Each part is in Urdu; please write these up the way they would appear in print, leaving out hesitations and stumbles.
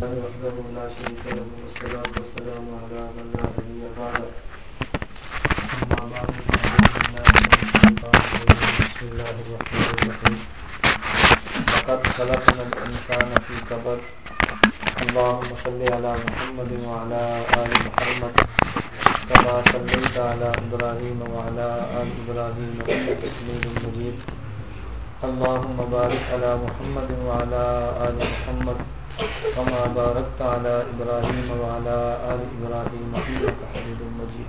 وحده لا شريك له والصلاة والسلام على من لا نبي بعده أما بعد بسم الله الرحمن الرحيم لقد خلقنا الإنسان في كبد اللهم صل على محمد وعلى آل محمد كما صليت على إبراهيم وعلى آل إبراهيم إنك حميد مجيد اللهم بارك على محمد وعلى آل محمد كما باركت على إبراهيم وعلى آل إبراهيم إنك حميد مجيد.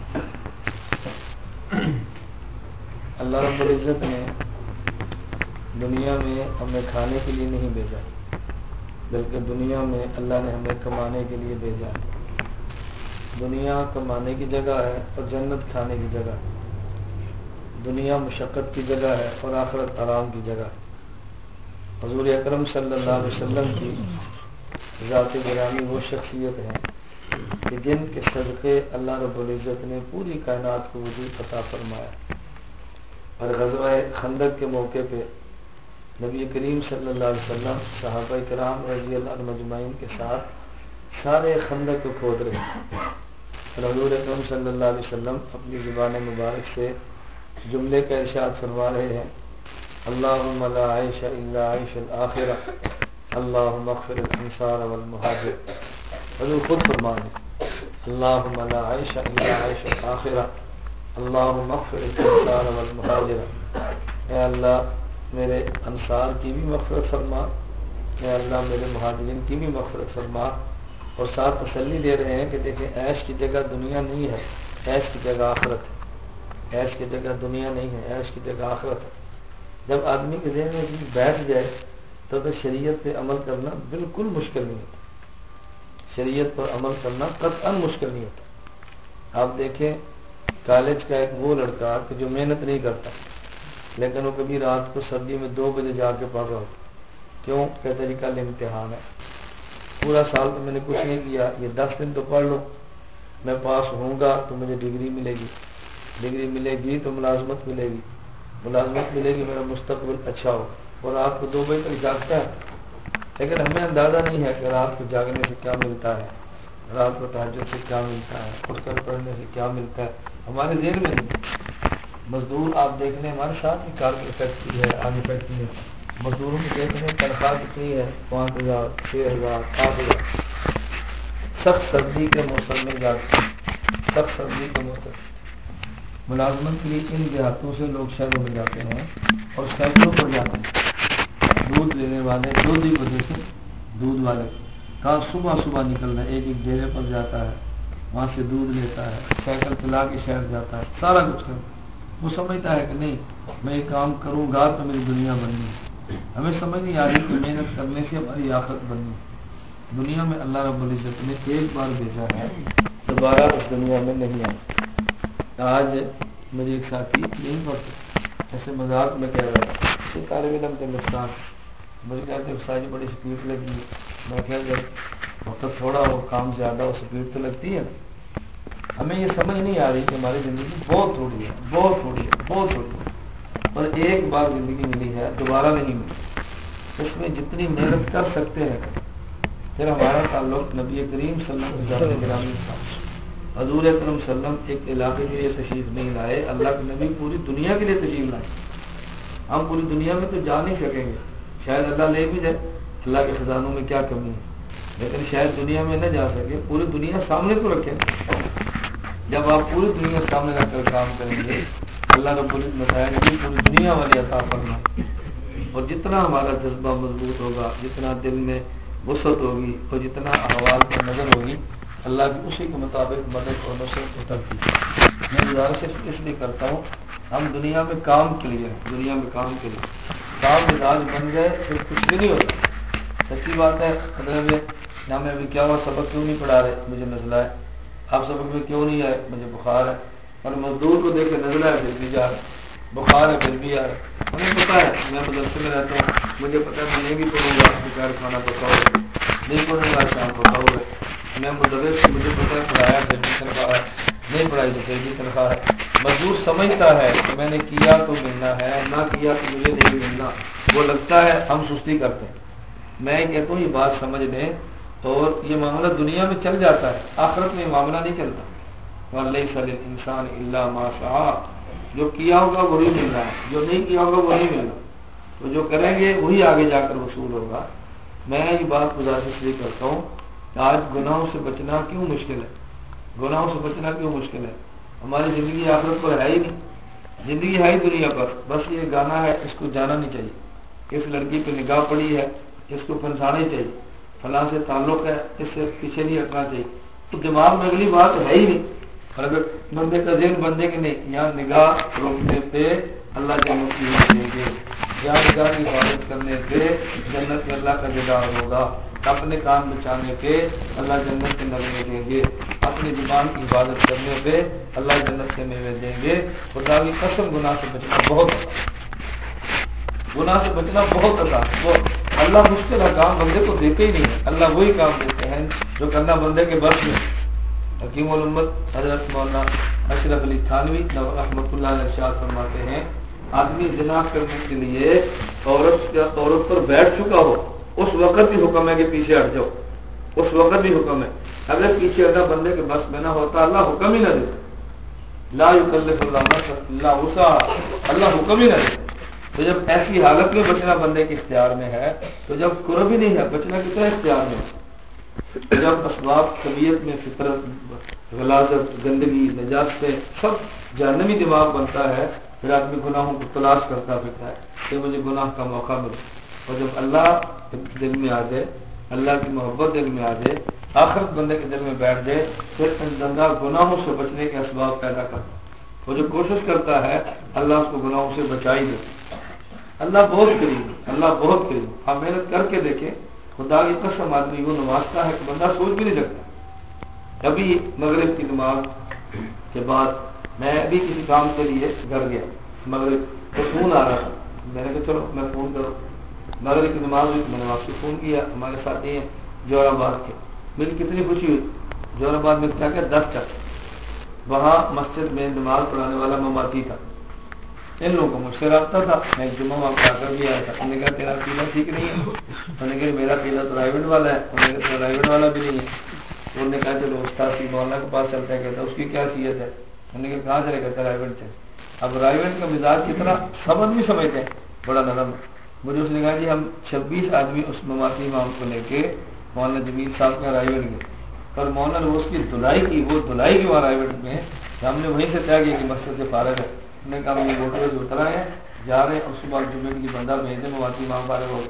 اللہ رب العزت نے دنیا میں ہمیں کھانے کے لیے نہیں بھیجا بلکہ دنیا میں اللہ نے ہمیں کمانے کے لیے بھیجا ہے. دنیا کمانے کی جگہ ہے اور جنت کھانے کی جگہ ہے. دنیا مشقت کی جگہ ہے اور آخرت آرام کی جگہ ہے. حضور اکرم صلی اللہ علیہ وسلم کی ذات گرامی وہ شخصیت ہے کہ جن کے صدقے اللہ رب العزت نے پوری کائنات کو وجود عطا فرمایا. اور غزوہ خندق کے موقع پہ نبی کریم صلی اللہ علیہ وسلم صحابہ کرام رضی اللہ عنہ مجمعین کے ساتھ سارے خندق کو کھود رہے ہیں. اور حضور اکرم صلی اللہ علیہ وسلم اپنی زبان مبارک سے جملے کا ارشاد فرما رہے ہیں اللہم لا عیش الا عیش الآخرہ اللہم اغفر الانصار والمہاجر. حضور خود فرما رہے ہیں اللہم لا عیش الا عیش الآخرہ اللہم اغفر الانصار والمہاجر. اے اللہ میرے انصار کی بھی مغفرت فرما, اے اللہ میرے مہاجرین کی بھی مغفرت فرما. اور ساتھ تسلی دے رہے ہیں کہ دیکھیں عیش کی جگہ دنیا نہیں ہے, عیش کی جگہ آخرت ہے. عیش کی جگہ دنیا نہیں ہے, عیش کی جگہ آخرت ہے. جب آدمی کے ذہن میں چیز بیٹھ جائے تو شریعت پہ عمل کرنا بالکل مشکل نہیں ہوتا. شریعت پر عمل کرنا قطعاً مشکل نہیں ہوتا. آپ دیکھیں کالج کا ایک وہ لڑکا کہ جو محنت نہیں کرتا لیکن وہ کبھی رات کو سردی میں 2 بجے جا کے پڑھ رہا ہو. کیوں؟ کہتے جی کل امتحان ہے, پورا سال تو میں نے کچھ نہیں کیا, یہ 10 دن تو پڑھ لو, میں پاس ہوں گا تو مجھے ڈگری ملے گی, ڈگری ملے گی تو ملازمت ملے گی, ملازمت ملے گی میرا مستقبل اچھا ہوگا. اور رات کو 2 بجے تک جاگتا ہے. لیکن ہمیں اندازہ نہیں ہے کہ رات کو جاگنے سے کیا ملتا ہے, رات کو تہجد سے کیا ملتا ہے, اٹھ کر پڑھنے سے کیا ملتا ہے, ہمارے ذہن میں نہیں. مزدور آپ دیکھ لیں ہمارے ساتھ ہی کارپیٹ فیکٹری ہے, آگے فیکٹری ہے, مزدوروں کی دیکھ لیں تنخواہ کتنی ہے 5,000 6,000 7,000. سخت سردی کے موسم میں جاتے ہیں, سخت سردی کے موسم ملازمت کے لیے ان دیہاتوں سے لوگ شہروں میں جاتے ہیں اور سائیکلوں پر جاتے ہیں. دودھ لینے والے دودھ ہی وجہ سے دودھ والے کہاں صبح صبح نکلنا ہے, ایک ڈیرے پر جاتا ہے, وہاں سے دودھ لیتا ہے, سائیکل چلا کے شہر جاتا ہے, سارا کچھ کرتا ہے. وہ سمجھتا ہے کہ نہیں میں یہ کام کروں گا تو میری دنیا بننی ہے. ہمیں سمجھ نہیں آ رہی کہ محنت کرنے سے ہماری آخرت بننی. دنیا میں اللہ رب العزت نے ایک بار بھیجا ہے, دوبارہ اس دنیا میں نہیں آئی. آج مجھے ایک ساتھی نہیں پڑھتے ایسے مذاق میں کہہ رہا تھا, یہ طالب علم کے نقصان مجھے کہتے ہیں استاد جی بڑی سپیڈ لگی ہے. میں کہہ جب وقت تھوڑا ہو کام زیادہ ہو سپیڈ تو لگتی ہے. ہمیں یہ سمجھ نہیں آ رہی کہ ہماری زندگی بہت تھوڑی ہے, بہت تھوڑی ہے, بہت تھوڑی ہے, اور ایک بار زندگی ملی ہے, دوبارہ نہیں ملی. اس میں جتنی محنت کر سکتے ہیں. پھر ہمارا تعلق نبی کریم صلی اللہ علیہ وسلم تھا. حضور اکرم صلی اللہ علیہ وسلم ایک علاقے کے لیے تشریف نہیں لائے, اللہ کے نبی پوری دنیا کے لیے تشریف لائے. ہم پوری دنیا میں تو جا نہیں سکیں گے, شاید اللہ لے بھی جائے, اللہ کے خزانوں میں کیا کمی ہے, لیکن شاید دنیا میں نہ جا سکے. پوری دنیا سامنے تو رکھیں. جب آپ پوری دنیا سامنے رکھ کر کام کریں گے اللہ رب العزت بتائیں گے پوری دنیا والی عطا فرمائے. اور جتنا ہمارا جذبہ مضبوط ہوگا, جتنا دل میں وسعت ہوگی اور جتنا احوال پر نظر ہوگی, اللہ کی اسی کے مطابق مدد اور نصرت اترتی ہے. میں گزارش اس لیے کرتا ہوں ہم دنیا میں کام کے لیے, دنیا میں کام کے لیے کام مزاج بن گئے پھر کچھ بھی نہیں ہوتا. سچی بات ہے. مطلب نہ میں ابھی کیا ہوا سبق کیوں نہیں پڑھا رہے, مجھے نزلہ ہے. آپ سبق میں کیوں نہیں آئے, مجھے بخار ہے. اور مزدور کو دیکھ کے نزلہ ہے پھر بھی جا رہا, بخار ہے پھر بھی آ رہا. ہمیں پتا ہے میں مدرسے میں رہتا ہوں, مجھے پتا ہے میں نہیں بھی پڑھوں گا دوپہر کھانا پکاؤ گا, نہیں پڑھوں گا شام پکاؤ گا. میں مدرس مجھے پتا ہے پڑھایا پھر بھی تنخواہ ہے, نہیں پڑھائی تو پھر بھی تنخواہ ہے. مزدور سمجھتا ہے کہ میں نے کیا تو ملنا ہے, نہ کیا تو مجھے نہیں ملنا. وہ لگتا ہے ہم سستی کرتے ہیں. میں کہتا ہوں یہ بات سمجھ لیں اور یہ معاملہ دنیا میں چل جاتا ہے، آخرت میں یہ معاملہ نہیں چلتا۔ وَلَيْسَ لِلْإِنسَانِ إِلَّا مَا سَعَىٰ، جو کیا ہوگا وہی مل رہا ہے، جو نہیں کیا ہوگا وہی مل رہا ہے، تو جو کریں گے وہی آگے جا کر وصول ہوگا۔ میں یہ بات گزارش اس لیے کرتا ہوں، آج گناہوں سے بچنا کیوں مشکل ہے؟ گناہوں سے بچنا کیوں مشکل ہے؟ ہماری زندگی آخرت پر ہے ہی نہیں، زندگی ہے ہی دنیا پر، بس یہ گانا ہے، اس کو جانا نہیں چاہیے، اس لڑکی پہ نگاہ پڑی ہے، اس کو پھنسانا ہی چاہیے، فلاں سے تعلق ہے، اس سے پیچھے نہیں ہٹنا چاہیے، تو دماغ میں اگلی بات ہے ہی نہیں۔ اور اگر بندے کا ذہن بندے کے نہیں، یہاں نگاہ روکنے پہ اللہ جنت کی دیں گے، یہاں نگاہ کی حفاظت کرنے پہ جنت میں اللہ کا دیدار ہوگا، اپنے کام بچانے پہ اللہ جنت کے نغمے دیں گے، اپنی زبان کی حفاظت کرنے پہ اللہ جنت کے میوے دیں گے۔ خدا کی قسم گناہ سے بچنا بہت آسان، گناہ سے بچنا بہت آسان ہے۔ اللہ مشکل کام بندے کو دیتے ہی نہیں ہے، اللہ وہی کام دیتے ہیں جو کرنا بندے کے بس میں۔ حکیم الامت حضرت مولانا اشرف علی تھانوی رحمۃ اللہ علیہ ارشاد فرماتے ہیں، آدمی زنا کرنے کے لیے عورت پر بیٹھ چکا ہو، اس وقت بھی حکم ہے کہ پیچھے ہٹ جاؤ، اس وقت بھی حکم ہے۔ اگر پیچھے ہٹنا بندے کے بس میں نہ ہوتا اللہ حکم ہی نہ دیتا، لا یکلف اللہ نفسا الا وسعها، اللہ حکم ہی نہ دیتا۔ تو جب ایسی حالت میں بچنا بندے کے اختیار میں ہے، تو جب قرب ہی نہیں ہے بچنا کتنا اختیار میں ہے؟ جب اسباب طبیعت میں فطرت، غلاظت، گندگی، نجاستیں سب جہنمی دماغ بنتا ہے، پھر آدمی گناہوں کو تلاش کرتا پھرتا ہے کہ مجھے گناہ کا موقع ملے۔ اور جب اللہ دل میں آ جائے، اللہ کی محبت دل میں آ جائے، آخرت بندے کے دل میں بیٹھ جائے، پھر بندہ گناہوں سے بچنے کے اسباب پیدا کرتا ہے۔ وہ جو کوشش کرتا ہے اللہ اس کو گناہوں سے بچا ہی دے۔ اللہ بہت قریب، اللہ بہت قریب۔ آپ محنت کر کے دیکھیں، خدا کی قسم آدمی وہ نوازتا ہے کہ بندہ سوچ بھی نہیں سکتا۔ کبھی مغرب کی نماز کے بعد میں بھی کسی کام کے لیے گھر گیا، مغرب تو فون آ رہا تھا، میں نے کہا چلو میں فون کروں، مغرب کی نماز ہوئی، میں نے واپسی فون کیا، ہمارے ساتھی ہیں جوہر آباد کے، میری کتنی خوشی ہوئی، جوہر آباد میں کیا 10 چک، وہاں مسجد میں نماز پڑھانے والا مماتی تھا، ان لوگوں کو مجھ سے رابطہ تھا، میں جمعہ وہاں پڑھا کر بھی آیا تھا، انہوں نے کہا تیرا پیلا ٹھیک نہیں ہے، انہوں نے کہا میرا پیلا تو رائیوڈ والا ہے، انہوں نے کہا رائیوڈ والا بھی نہیں ہے، انہوں نے کہا چلو استاد کی مولانا کے پاس چلتا ہے، کہتا اس کی کیا حیثیت ہے، انہوں نے کہا کہاں چلے، کہتا رائیوڈ چلے۔ اب رائیوڈ کا مزاج کتنا سمجھ بھی سمجھتے ہیں، بڑا نرم ہے۔ مجھے اس نے کہا جی ہم 26 آدمی اس مماتی امام کو لے کے مولانا جمیل صاحب کا رائیوڈ گئے، اور مولانا نے اس کی دھلائی کی، وہ دھلائی کی وہاں رائیوڈ میں، ہم نے وہیں سے طے کیا کہ مسجد سے فارغ ہے، انہوں نے کہا یہ موٹر سے اترا ہے جا رہے ہیں، اس کے بعد جمعے کے لیے بندہ بھیجے مواتی امام فارغ ہو۔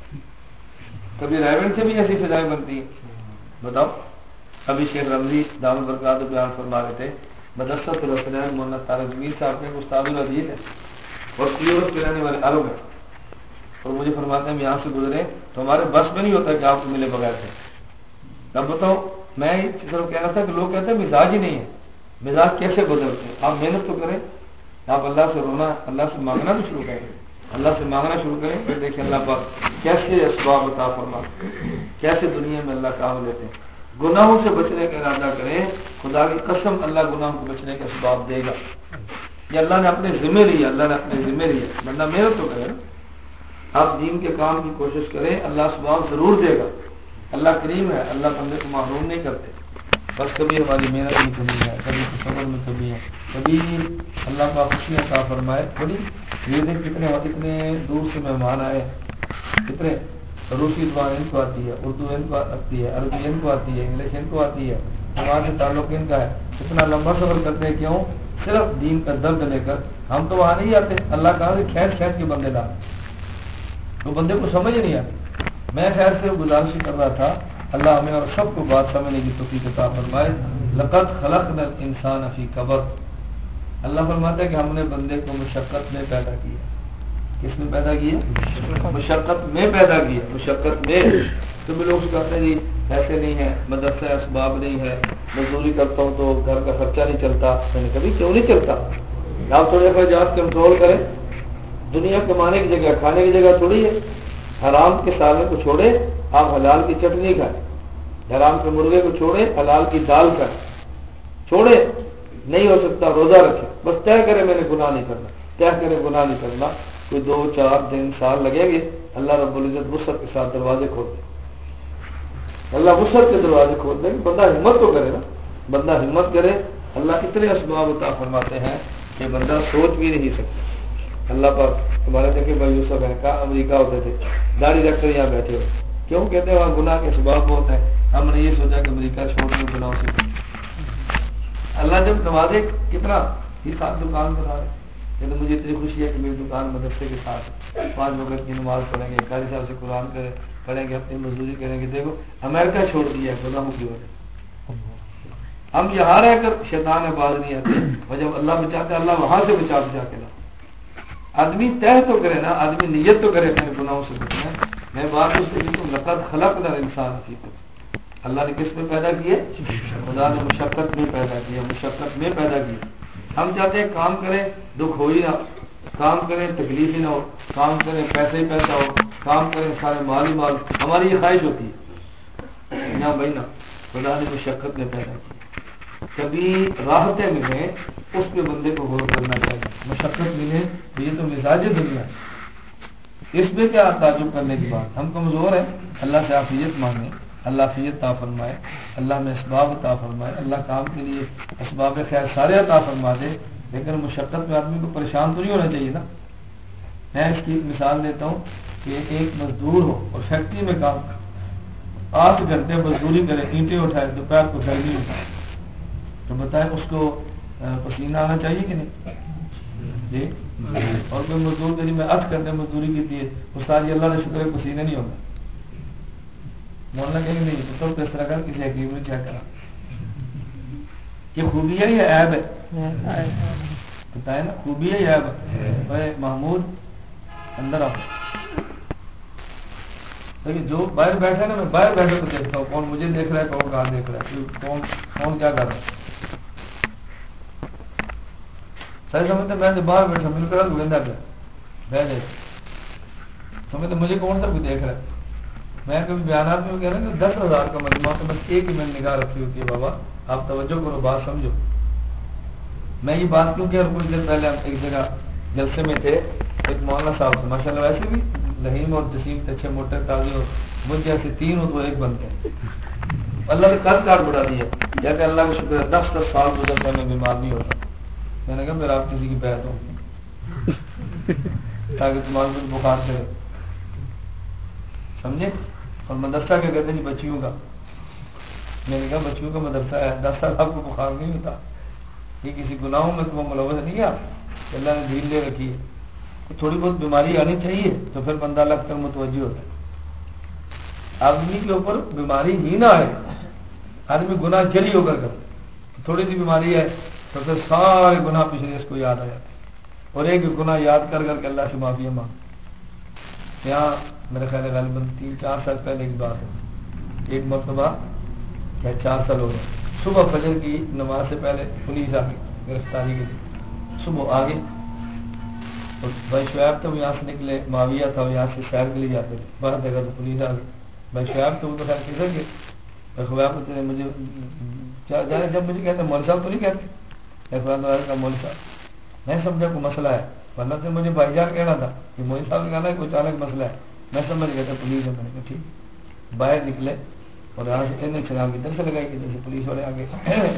کبھی رائیوڈ سے بھی ایسی فضائیں بنتی ہیں، بتاؤ۔ ابھی شیخ رمضی دامت برکات بیان فرما رہے تھے، مدرسۃ الحسنین مولانا طارق جمیل صاحب کے استاد العزیز ہیں اور یورپ کے رہنے والے عرب ہیں، اور مجھے فرماتے ہیں ہم یہاں سے گزرے تو ہمارے بس میں نہیں ہوتا کہ آپ کو ملے بغیر سے۔ اب بتاؤ، میں صرف کہہ رہا تھا کہ لوگ کہتے ہیں مزاج ہی نہیں ہے، مزاج کیسے بدلتے ہیں؟ آپ محنت تو کریں، آپ اللہ سے رونا، اللہ سے مانگنا بھی شروع کریں، اللہ سے مانگنا شروع کریں، پھر دیکھیں اللہ پاک کیسے اسباب عطا فرما، کیسے دنیا میں اللہ کام لیتے ہیں۔ گناہوں سے بچنے کا ارادہ کریں، خدا کی قسم اللہ گناہوں کو بچنے کا اسباب دے گا۔ یہ اللہ نے اپنے ذمہ لیا، اللہ نے اپنے ذمہ لیا، بندہ محنت تو کرے نا، آپ دین کے کام کی کوشش کریں، اللہ اسباب ضرور دے گا، اللہ کریم ہے، اللہ بندے کو محروم نہیں کرتے، بس کبھی ہماری محنت میں کمی ہے، کبھی صبر میں کمی ہے، کبھی اللہ کا خوشیاں عطا فرمائے۔ بڑی یہ دیکھ کتنے دور سے مہمان آئے، کتنے روسی زبان ان کو آتی ہے، اردو ان کو آتی ہے، عربی ان کو آتی ہے، انگلش ان کو آتی ہے، وہاں سے تعلق ان کا ہے، اتنا لمبا سفر کرتے ہیں، کیوں؟ صرف دین کا درد لے کر۔ ہم تو وہاں نہیں آتے، اللہ کہاں سے کھینچ کے بندے لا، تو بندے کو سمجھ نہیں آتی۔ میں خیر سے گزارش کر رہا تھا، اللہ ہمیں اور سب کو بات سمجھنے کی توفیق عطا فرمائے۔ لقد خلقنا الانسان فی کبد، اللہ فرماتا ہے کہ ہم نے بندے کو مشقت میں پیدا کیا۔ کس میں پیدا کیا؟ مشقت میں پیدا کیا، مشقت میں۔ تم لوگ کہتے ہیں جی ایسے نہیں ہے، مدرسہ اسباب نہیں ہے، مزدوری کرتا ہوں تو گھر کا خرچہ نہیں چلتا، میں نے کبھی کیوں نہیں چلتا؟ آپ تھوڑے اخراجات کنٹرول کریں، دنیا کمانے کی جگہ کھانے کی جگہ تھوڑی ہے، حرام کے سالے کو چھوڑے آپ حلال کی چٹنی کھائیں، حرام کے مرغے کو چھوڑے حلال کی دال کھائیں، چھوڑے نہیں ہو سکتا روزہ رکھے، بس طے کرے میں نے گناہ نہیں کرنا، طے کرے گناہ نہیں کرنا، کوئی 2 4 دن سال لگیں گے، اللہ رب العزت وسعت کے ساتھ دروازے کھول دے۔ اللہ وسعت کے دروازے کھول دیں. بندہ ہمت تو کرے نا, بندہ ہمت کرے. اللہ اتنے اسباب عطا فرماتے ہیں کہ بندہ سوچ بھی نہیں سکتا. اللہ پاک تمہارے دیکھے بھائی یوسف ہے کہاں امریکہ ہوتے تھے, داڑھی رکھ کر یہاں بیٹھے ہو, کیوں کہتے ہیں وہاں گناہ کے اسباب بہت ہیں. ہم نے یہ سوچا کہ امریکہ چھوڑ کر گناہوں سے. اللہ جب نوازے کتنا ہی ساتھ دکان بنا رہے. کہ مجھے اتنی خوشی ہے کہ میری دکان مدرسے کے ساتھ 5 وقت کی نماز پڑھیں گے, قاری صاحب سے قرآن پڑھیں گے, اپنی مزدوری کریں گے. دیکھو امریکہ چھوڑ دیا ہے گناہوں کی وجہ. ہم یہاں رہ کر شیطان میں باز نہیں آتے, اور جب اللہ بچاتے اللہ وہاں سے بچا کے لا. آدمی طے تو کرے نا, آدمی نیت تو کرے اپنے گناہوں سے بچنا. میں بات اس سے کہ لقد خلقنا الانسان فی کبد. اللہ نے کس میں پیدا کیے؟ خدا نے مشقت میں پیدا کیا, مشقت میں پیدا کیا. ہم چاہتے ہیں کام کریں دکھ ہو ہی نہ, کام کریں تکلیف ہی نہ ہو, کام کریں پیسے ہی پیسہ ہو, کام کریں سارے مال ہی مال. ہماری یہ خواہش ہوتی ہے نہ بھائی نا, خدا نے مشقت میں پیدا کیا. کبھی راحتیں ملیں اس پہ بندے کو غور کرنا چاہیے. مشقت ملے تو یہ تو مزاج دنیا ہے, اس میں کیا تعجب کرنے کی بات. ہم کمزور ہیں, اللہ سے عافیت مانگیں, اللہ عافیت عطا فرمائے, اللہ میں اسباب عطا فرمائے, اللہ کام کے لیے اسباب خیر سارے عطا فرما دے. لیکن مشقت میں آدمی کو پریشان تو نہیں ہونا چاہیے نا. میں اس کی ایک مثال دیتا ہوں کہ ایک مزدور ہو اور فیکٹری میں کام کرے, 8 گھنٹے مزدوری کرے, اینٹیں اٹھائے, دوپہر کو گرمی اٹھائے, تو بتائیں اس کو پسینہ آنا چاہیے کہ نہیں جی. اور کوئی مزدور کری میں 8 گھنٹے مزدوری کی تھی, استاد اللہ نے شکر ہے پسینہ نہیں ہوگا. مولانا کہیں نہیں تو کس طرح کر کسی حکیم نے کیا کرا. یہ خوبی ہے یا عیب ہے؟ بتائیں نا, خوبی ہے یا عیب ہے؟ محمود اندر آؤ. لیکن جو باہر بیٹھا ہے نا, میں باہر بیٹھے کو دیکھتا ہوں کون مجھے دیکھ رہا ہے, کون کہاں دیکھ رہا ہے, کون کیا کر رہا ہے. سر سمجھتے میں جو باہر بیٹھا مل کر گندا پہ بہ جائے سمجھتے مجھے کون سا بھی دیکھ رہا ہے. میں کبھی بیانات میں کہہ رہا ہوں کہ 10,000 کا مجموعہ تو بس ایک ہی میں نگاہ رکھی ہوتی ہے. بابا آپ توجہ کرو, بات سمجھو. میں یہ بات کیوں کہ کچھ دن پہلے ہم ایک جگہ جلسے میں تھے, ایک مولانا صاحب سے ماشاء اللہ ویسے بھی رحیم اور جسیم تھے, اچھے موٹے قاضی, اور مجھ جیسے 3 ہو تو ایک بنتے ہیں. اللہ نے کل کاٹ بڑھا دیا, جیسے اللہ کا شکر ہے 10 سال گزرتا میں بیمار نہیں ہوتا. میں نے کہا پھر آپ کسی کی بیعت ہو تاکہ تمہارے کچھ بخار کرے, سمجھے. اور مدرسہ کیا کہتے ہیں بچیوں کا. میں نے کہا بچیوں کا مدرسہ ہے, 10 سال آپ کو بخار نہیں ہوتا. یہ کسی گناہوں میں تم ملوث نہیں ہے. آپ اللہ نے ڈھیل لے رکھی ہے. تھوڑی بہت بیماری آنی چاہیے تو پھر بندہ لگ کر متوجہ ہوتا ہے. آدمی کے اوپر بیماری ہی نہ آئے, آدمی گناہ جری ہو کر کرتا. تھوڑی سی بیماری ہے تو پھر سارے گناہ پچھلے اس کو یاد آ جاتے ہیں, اور ایک گناہ یاد کر کر کے اللہ سے معافی مانگ. یہاں میرے خیال ہے غالباً 3-4 سال پہلے کی بات ہے, ایک مرتبہ یا 4 سال ہو گئے, صبح فجر کی نماز سے پہلے پولیس آ گئی گرفتاری کے لیے. صبح آ گئی, اور بھائی شعیب تو یہاں سے نکلے, معاویہ تھا وہ یہاں سے شہر کے لیے جاتے تھے, باہر جگہ تو پولیس آ گئی. بھائی شعیب تو وہ تو خیر کدھر گئے, خباب نے مجھے جانے جب مجھے کہتے مول صاحب تو نہیں کہتے, کا مول صاحب. میں سمجھا کوئی مسئلہ ہے, ورنہ تو مجھے بھائی جان کہنا تھا کہ مول صاحب نے کہنا ہے کوئی اچانک مسئلہ ہے. میں سمجھ گیا تھا پولیس ہے. میں نے کہا ٹھیک. باہر نکلے اور یہاں سے اتنے چلا کی ادھر سے لگائی, ادھر سے پولیس والے آگے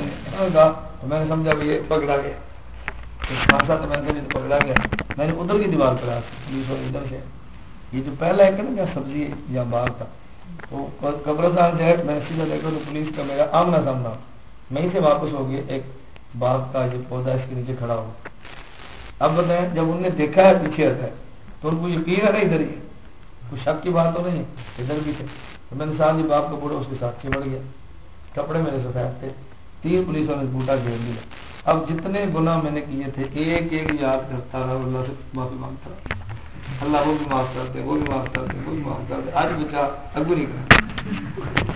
تو میں نے سمجھا بھی یہ پکڑا گیا. خاصا تو میں نے پکڑا گیا. میں نے ادھر کی دیوار پر پولیس والے ادھر سے, یہ جو پہلا ایک نا جہاں سبزی یا باغ تھا تو قبرستان جو ہے, میں نے سیدھا دیکھا تو پولیس کا میرا آمنا سامنا. میں سے واپس ہو گیا, ایک باغ کا جو پودا اس کے نیچے کھڑا ہو. اب بتائیں جب انہوں نے دیکھا ہے پیچھے ہٹا ہے تو ان کو یقین ہے نا ادھر ہی, کوئی شک کی بات تو نہیں ادھر بھی تھے. تو میں نے ساتھ جی باپ کا بوڑھا اس کے ساتھ چمڑ گیا. کپڑے میرے سفید تھے, 3 پولیسوں نے بوٹا گھیر لیا. اب جتنے گناہ میں نے کیے تھے ایک ایک یاد کرتا رہا, اللہ سے معافی مانگتا رہا. اللہ وہ بھی معاف کرتے, وہ بھی معاف کرتے, وہ بھی معاف کرتے. آج بچا اگو نہیں کرتا.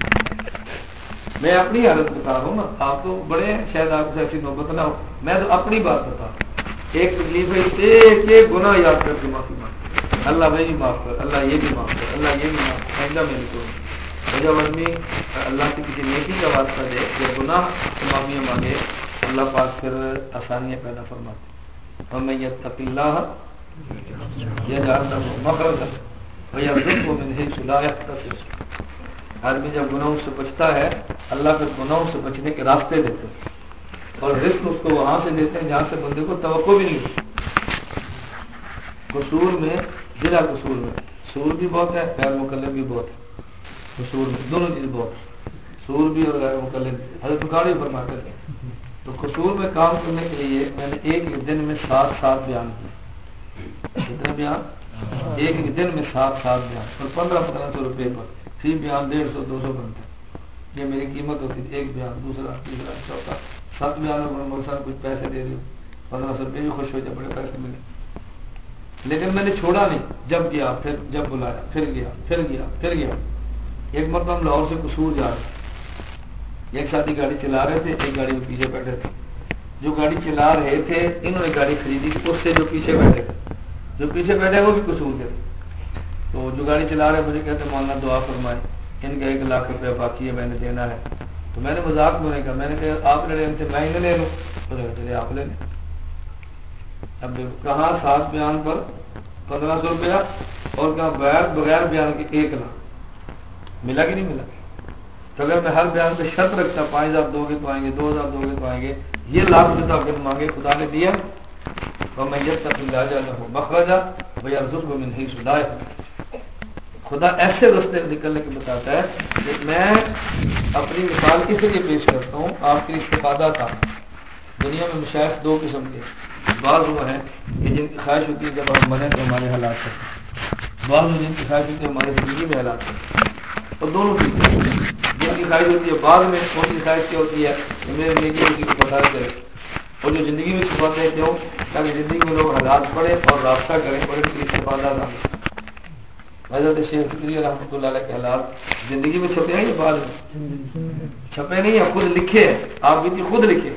میں اپنی حالت بتا رہا ہوں نا, آپ تو بڑے ہیں شاید آپ سے ایسی نوبت نہ ہو. میں تو اپنی بات بتا رہا ہوں. ایک تکلیف ہے, ایک ایک گناہ یاد کر کے معافی مانگتے, اللہ میں بھی معاف کر, اللہ یہ بھی معاف کر, اللہ یہ بھی معاف کر. ایسا میں نے تو جب آدمی اللہ سے کسی نیکی کا واسطہ دے یا گناہ معافی مانگے, اللہ پاک پھر آسانیاں پیدا فرماتے. ومن یتق اللہ یجعل لہ مخرجا ویرزقہ من حیث لا یحتسب. آدمی جب گناہوں سے بچتا ہے اللہ پھر گناہوں سے بچنے کے راستے دیتے ہیں اور رزق اس کو وہاں سے دیتے ہیں جہاں سے بندے کو توقع بھی نہیں ہوتی۔ قصور میں بلا قصور میں سور بھی بہت ہے، غیر مکلف بھی بہت ہے، قصور میں دونوں چیز بہت ہے، سور بھی اور غیر مکلف۔ حضرت بخاری فرماتے تھے تو قصور میں کام کرنے کے لیے میں نے ایک دن میں 7 بیان کیے۔ کتنے بیان؟ ایک دن میں 7 بیان اور 1500 روپے پر فی بیان 150 200 بنتا ہے۔ یہ میری قیمت ہوتی تھی، ایک بیان، دوسرا، تیسرا، چوتھا، 7 بیانوں پر مرسل کچھ پیسے دے دیے، 1500 روپے بھی خوش ہو جائے، بڑے پیسے ملے۔ لیکن میں نے چھوڑا نہیں، جب گیا پھر جب بلایا پھر گیا پھر گیا پھر گیا۔ ایک مرتبہ ہم لاہور سے قصور جا رہے تھے، ایک ساتھی گاڑی چلا رہے تھے، ایک گاڑی میں پیچھے بیٹھے تھے۔ جو گاڑی چلا رہے تھے انہوں نے گاڑی خریدی اس سے جو پیچھے بیٹھے تھے، جو پیچھے بیٹھے وہ بھی قصور کے تھے۔ تو جو گاڑی چلا رہے مجھے کہتے مولانا دعا فرمائے، ان کا 1 لاکھ روپیہ باقی ہے، میں نے دینا ہے۔ تو میں نے مذاق میں نے کہا، میں نے کہا آپ لے لیں ان سے، میں ہی لے لوں؟ تو چلے آپ لے لیں۔ اب کہاں 7 بیان پر 1500 روپیہ اور کہاں بغیر بیان کے 1 لاکھ ملا کہ نہیں ملا؟ تو اگر میں ہر بیان پہ شرط رکھتا 5000 دو گے تو آئیں گے، 2000 دو گے تو آئیں گے، یہ لاکھ روپیہ پھر مانگے خدا نے دیا۔ اور میں یہ تک مخرجہ ویرزقہ من حیث لا یحتسب، خدا ایسے راستے نکلنے کے بتاتا ہے کہ میں اپنی مثال اس لیے پیش کرتا ہوں، آپ کے استفادہ تھا۔ دنیا میں مشائخ 2 قسم کے، بعض وہ ہیں کہ جن کی خواہش ہوتی ہے جب ہم مریں تو ہمارے حالات کریں، بعض جن کی خواہش ہوتی ہے ہماری زندگی میں حالات کریں، اور دونوں کی جن کی خواہش ہوتی ہے بعد میں ان کی خواہش کیا ہوتی ہے کہ میرے زندگی کسی کو پتا نہ کرے، اور جو زندگی میں چھپاتے ہیں کیوں؟ تاکہ زندگی میں لوگ حالات پڑھیں اور رابطہ کریں اور ان کی استفادہ نہ ہو۔ حضرت شیخ فکری رحمۃ اللہ علیہ کے حالات زندگی میں چھپے ہیں یا بعد میں چھپے نہیں ہیں، خود لکھے ہیں، آپ بھی خود لکھے۔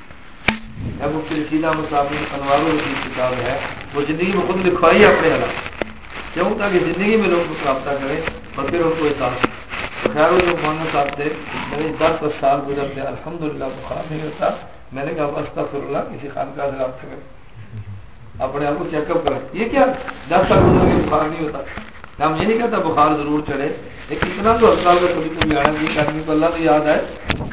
مفتی رشید احمد صاحب نے انوار الحدیث کتاب ہے، وہ زندگی میں خود لکھوائی ہے اپنے حالات، کیوں؟ تاکہ زندگی میں لوگ رابطہ کریں اور پھر ان کو احساس۔ خیر جو مولانا صاحب تھے، میرے 10 سال گزرتے الحمدللہ بخار نہیں ہوتا، میں نے کہا استغفر اللہ، کسی خانقاہ سے رابطہ کریں، اپنے آپ کو چیک اپ کریں۔ یہ کیا 10 سال گزر کے بخار نہیں ہوتا؟ ہم یہ نہیں کہتا بخار ضرور چڑھے، لیکن اتنا تو ہسپتال میں کبھی کبھی آنا چاہیے کہ آدمی کو اللہ تو یاد ہے۔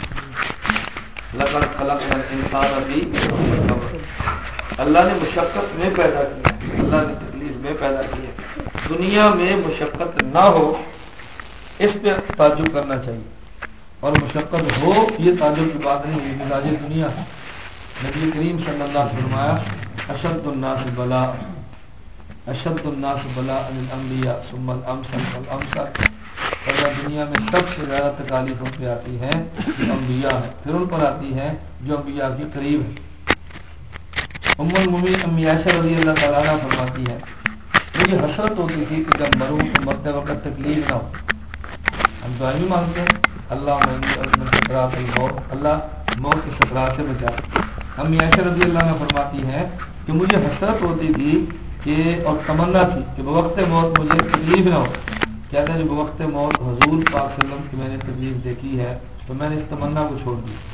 لقد خلقنا الانسان فی کبد، اللہ نے مشقت میں پیدا کیا، اللہ نے تکلیف میں پیدا کیا۔ دنیا میں مشقت نہ ہو اس پہ تعجب کرنا چاہیے، اور مشقت ہو یہ تعجب کی بات نہیں ہے، مزاج دنیا ہے۔ نبی کریم صلی اللہ علیہ وسلم فرمایا اشد الناس بلاء، اشد الناس بلاء الانبیاء ثم الامثل فالامثل، اللہ دنیا میں سب سے زیادہ تکالیف ان پہ آتی ہیں جو انبیاء ہیں، پھر ان پر آتی ہیں جو انبیاء کے قریب ہیں۔ ام المؤمنین امی عائشہ رضی اللہ تعالیٰ عنہ فرماتی ہیں مجھے حسرت ہوتی تھی کہ جب مروں تو مرتے وقت تکلیف نہ ہو۔ ہم دعا بھی مانگتے ہیں اللہ من سکرات الموت، اللہ موت کے سکرات سے بچا۔ امی عائشہ رضی اللہ عنہ فرماتی ہیں کہ مجھے حسرت ہوتی تھی کہ اور تمنا تھی کہ بوقت موت مجھے تکلیف نہ ہو۔ کہتے ہیں جو بوقت موت حضور پاک صلی اللہ علیہ وسلم کی میں نے تکلیف دیکھی ہے تو میں نے اس تمنا کو چھوڑ دی۔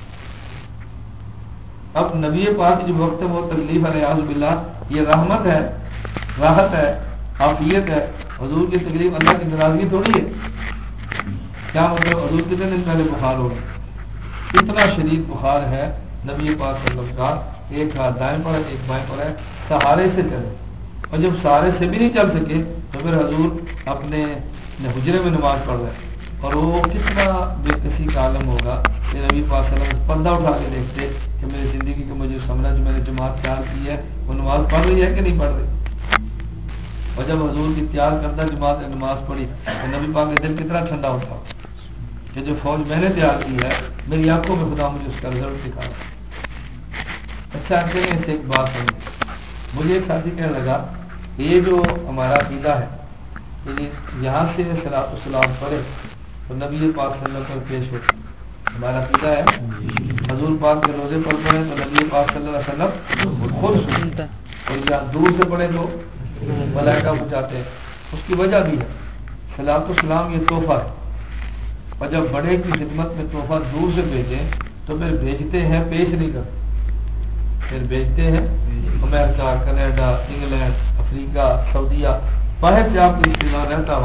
اب نبی پاک جو وقت موت تکلیف ہے نعوذ باللہ، یہ رحمت ہے، راحت ہے، عافیت ہے۔ حضور کی تکلیف اللہ کی ناراضگی تھوڑی ہے۔ کیا مطلب؟ حضور کتنے دن پہلے بخار ہو گیا، اتنا شدید بخار ہے نبی پاک صلی اللہ علیہ وسلم کا، ایک ہاتھ دائیں پر ہے ایک بائیں پر ہے، سہارے سے چلے، اور جب سہارے سے بھی نہیں چل سکے تو پھر حضور اپنے حجرے میں نماز پڑھ رہے، اور وہ کتنا بے کسی کا عالم ہوگا کہ نبی پاک صلی اللہ علیہ وسلم پردہ اٹھا کے دیکھتے کہ میری زندگی کا مجھے سمجھنا جو میں نے جماعت تیار کی ہے وہ نماز پڑھ رہی ہے کہ نہیں پڑھ رہی۔ اور جب حضور کی تیار کردہ جماعت نے نماز پڑھی تو نبی پاک کا دل کتنا ٹھنڈا ہوتا کہ جو فوج میں نے تیار کی ہے میری آنکھوں میں خدا مجھے اس کا رزلٹ دکھا رہا ہے۔ اچھا چلیں اس سے ایک بات سمجھ، مجھے ایک ساتھی کہنے لگا کہ یہ جو ہمارا عقیدہ ہے کہ یہاں سے صلاۃ والسلام پڑھے تو نبی پاک صلی اللہ علیہ وسلم پیش ہوتے، ہمارا عقیدہ ہے حضور پاک کے روزے پر پڑھیں تو نبی پاک صلی اللہ علیہ وسلم خود سنتا، اور جہاں دور سے پڑھیں تو ملائکہ پہنچاتے ہیں۔ اس کی وجہ بھی ہے، صلاۃ والسلام یہ تحفہ ہے، اور جب بڑے کی خدمت میں تحفہ دور سے بھیجیں تو پھر بھیجتے ہیں پیش نہیں کرتے، پھر بھیجتے ہیں امریکہ، کینیڈا، انگلینڈ، افریقہ، سعودیہ، باہر سے آپ کے رشتے دار رہتا ہو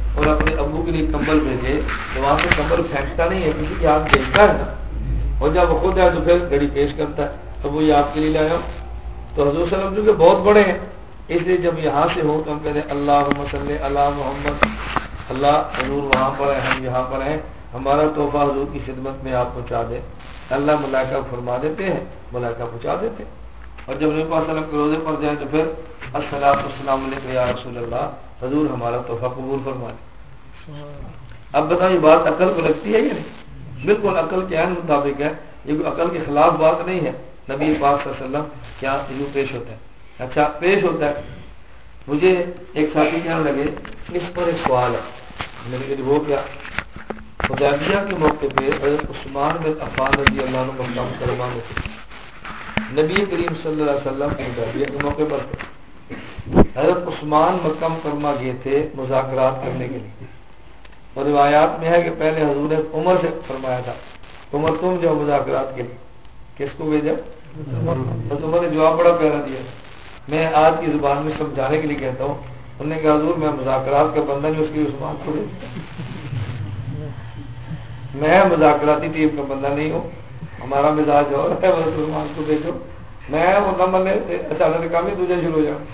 اور اپنے ابو کے لیے کمبل بھیجے تو وہاں سے کمبل پھینکتا نہیں ہے، کسی کے ہاتھ بھیجتا ہے نا، اور جب وہ خود ہے تو پھر گھڑی پیش کرتا ہے، ابو یہ آپ کے لیے لایا ہوں۔ تو حضور صلی اللہ علیہ وسلم جو کہ بہت بڑے ہیں، اس لیے جب یہاں سے ہو تو ہم کہتے ہیں اللہم صلی علی محمد، اللہ حضور وہاں پر ہے، ہم یہاں پر ہیں، ہمارا تحفہ حضور کی خدمت میں آپ پہنچا دیں۔ اللہ ملائکہ فرما دیتے ہیں، ملائکہ پہنچا دیتے ہیں۔ اور جب نبی پاک صلی اللہ علیہ وسلم کے روزے پر جائیں تو پھر السلام علیکم یا رسول اللہ، حضور ہمارا تحفہ قبول فرما لیں۔ اب بتائیے بات عقل کو لگتی ہے یا نہیں؟ بالکل عقل کے عین مطابق ہے، یہ کوئی عقل کے خلاف بات نہیں ہے۔ نبی پاک صلی اللہ علیہ وسلم کیا یوں پیش ہوتا ہے؟ اچھا پیش ہوتا ہے۔ مجھے ایک ساتھی کہنے لگے اس پر ایک سوال ہے، میں نے کہا وہ کیا؟ حدیبیہ کے موقع پہ حضرت عثمان بن عفان رضی اللہ عنہ مکہ مکرمہ میں تھے، نبی کریم صلی اللہ علیہ وسلم حدیبیہ کے موقع پر تھے۔ حضرت عثمان مکہ مکرمہ گئے تھے مذاکرات کرنے کے لیے، اور روایات میں ہے کہ پہلے حضور نے عمر سے فرمایا تھا عمر تم جاؤ مذاکرات کے لیے، کس کو بھیجا؟ بس عمر نے جواب بڑا پیارا دیا، میں آج کی زبان میں سمجھانے کے لیے کہتا ہوں، انہوں نے کہا حضور میں مذاکرات کا بندہ نہیں، اس کے عثمان کو بھیجتا، میں مذاکراتی ٹیم کا بندہ نہیں ہوں، ہمارا مزاج اور ہے، عثمان کو بھیجو، میں وہ نمبر اچانک کام ہی تجھے شروع ہو جاؤں۔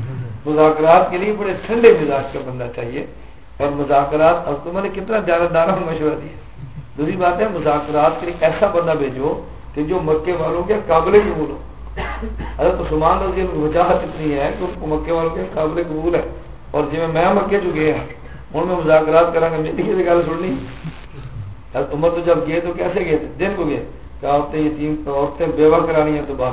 مذاکرات کے لیے بڑے ٹھنڈے مزاج کا بندہ چاہیے، اور مذاکرات اور تمہیں نے کتنا جانبدارہ مشورہ دیا۔ دوسری بات ہے مذاکرات کے لیے ایسا بندہ بھیجو کہ جو مکے والوں کے قابل قبول ہو۔ حضرت عثمان رضی اللہ عنہ کی وجاہت اتنی ہے کہ ان کو مکے والوں کے قابل قبول ہے، اور جی میں مکے جو گئے ہیں ان میں مذاکرات کریں گے، میری کسی گل سننی۔ حضرت عمر تو جب گئے تو کیسے گئے تھے؟ دن کو گئے کہ عورتیں یتیم، عورتیں بیوہ کرانی ہیں تو بات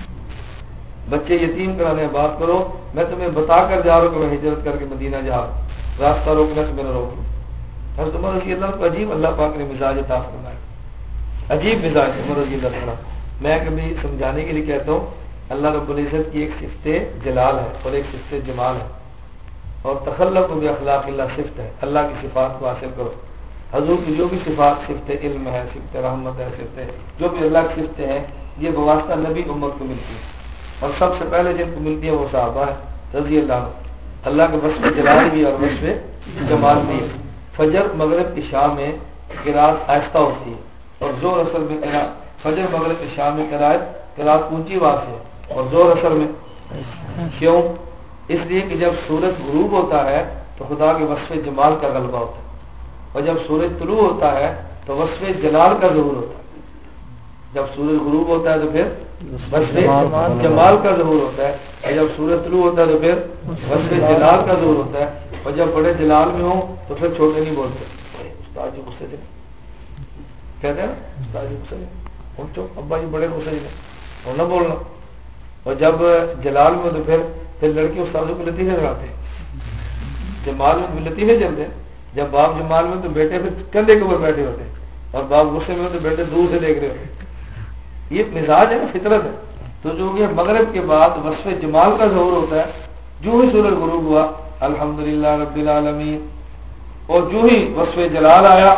کرو، بچے یتیم کرانے ہیں بات کرو، میں تمہیں بتا کر جا رہا ہوں کہ میں ہجرت کر کے مدینہ جا رہا ہوں، راستہ روکنا تو میرا روک لوں۔ حضرت عمر رضی اللہ عنہ کو عجیب اللہ پاک نے مزاج عطا فرمایا، عجیب مزاج عمر رضی اللہ عنہ۔ میں کبھی سمجھانے کے لیے کہتا ہوں اللہ رب العزت کی ایک صفت جلال ہے اور ایک صفت جمال ہے، اور تخلق باخلاق اللہ صفت ہے، اللہ کی صفات کو حاصل کرو۔ حضور کی جو بھی صفات، صفت علم ہے، صفت رحمت ہے، صفت جو بھی اللہ کی صفتیں ہیں، یہ بواسطہ نبی امت کو ملتی ہے، اور سب سے پہلے جن کو ملتی ہے وہ صحابہ ہے رضی اللہ عنہ۔ اللہ کے وصف جلال بھی اور وصف جمال بھی ہے۔ فجر مغرب عشاء میں قرات آہستہ ہوتی ہے، اور زور اثر میں قرات، فجر مغرب عشاء میں قرات اونچی آواز ہے، اور زور اثر میں کیوں؟ اس لیے کہ جب سورج غروب ہوتا ہے تو خدا کے وصف جمال کا غلبہ ہوتا ہے، اور جب سورج طلوع ہوتا ہے تو وصف جلال کا ظہور ہوتا ہے۔ جب سورج غروب ہوتا ہے تو پھر وصف جمال کا ظہور ہوتا ہے، اور جب سورج طلوع ہوتا ہے تو پھر وصف جلال کا ظہور ہوتا ہے، اور جب بڑے جلال میں ہوں تو پھر چھوٹے نہیں بولتے، استاد جی غصے سے کہتے ہیں نا، استاد جی غصے سے اٹھو، ابا جی بڑے غصے سے اور نہ بولنا، اور جب جلال میں تو پھر لڑکی استادوں کو لطیفے لگاتے ہیں، جمال میں بھی لطیفے چلتے ہیں، جب باپ جمال میں تو بیٹے پھر کندھے کے اوپر بیٹھے ہوتے ہیں، اور باپ غصے میں تو بیٹے دور سے دیکھ رہے ہوتے ہیں۔ یہ مزاج ہے نا، فطرت ہے۔ تو جو کہ مغرب کے بعد وصف جمال کا ظہور ہوتا ہے، جو ہی سورج غروب ہوا الحمدللہ رب العالمین، اور جو ہی وصف جلال آیا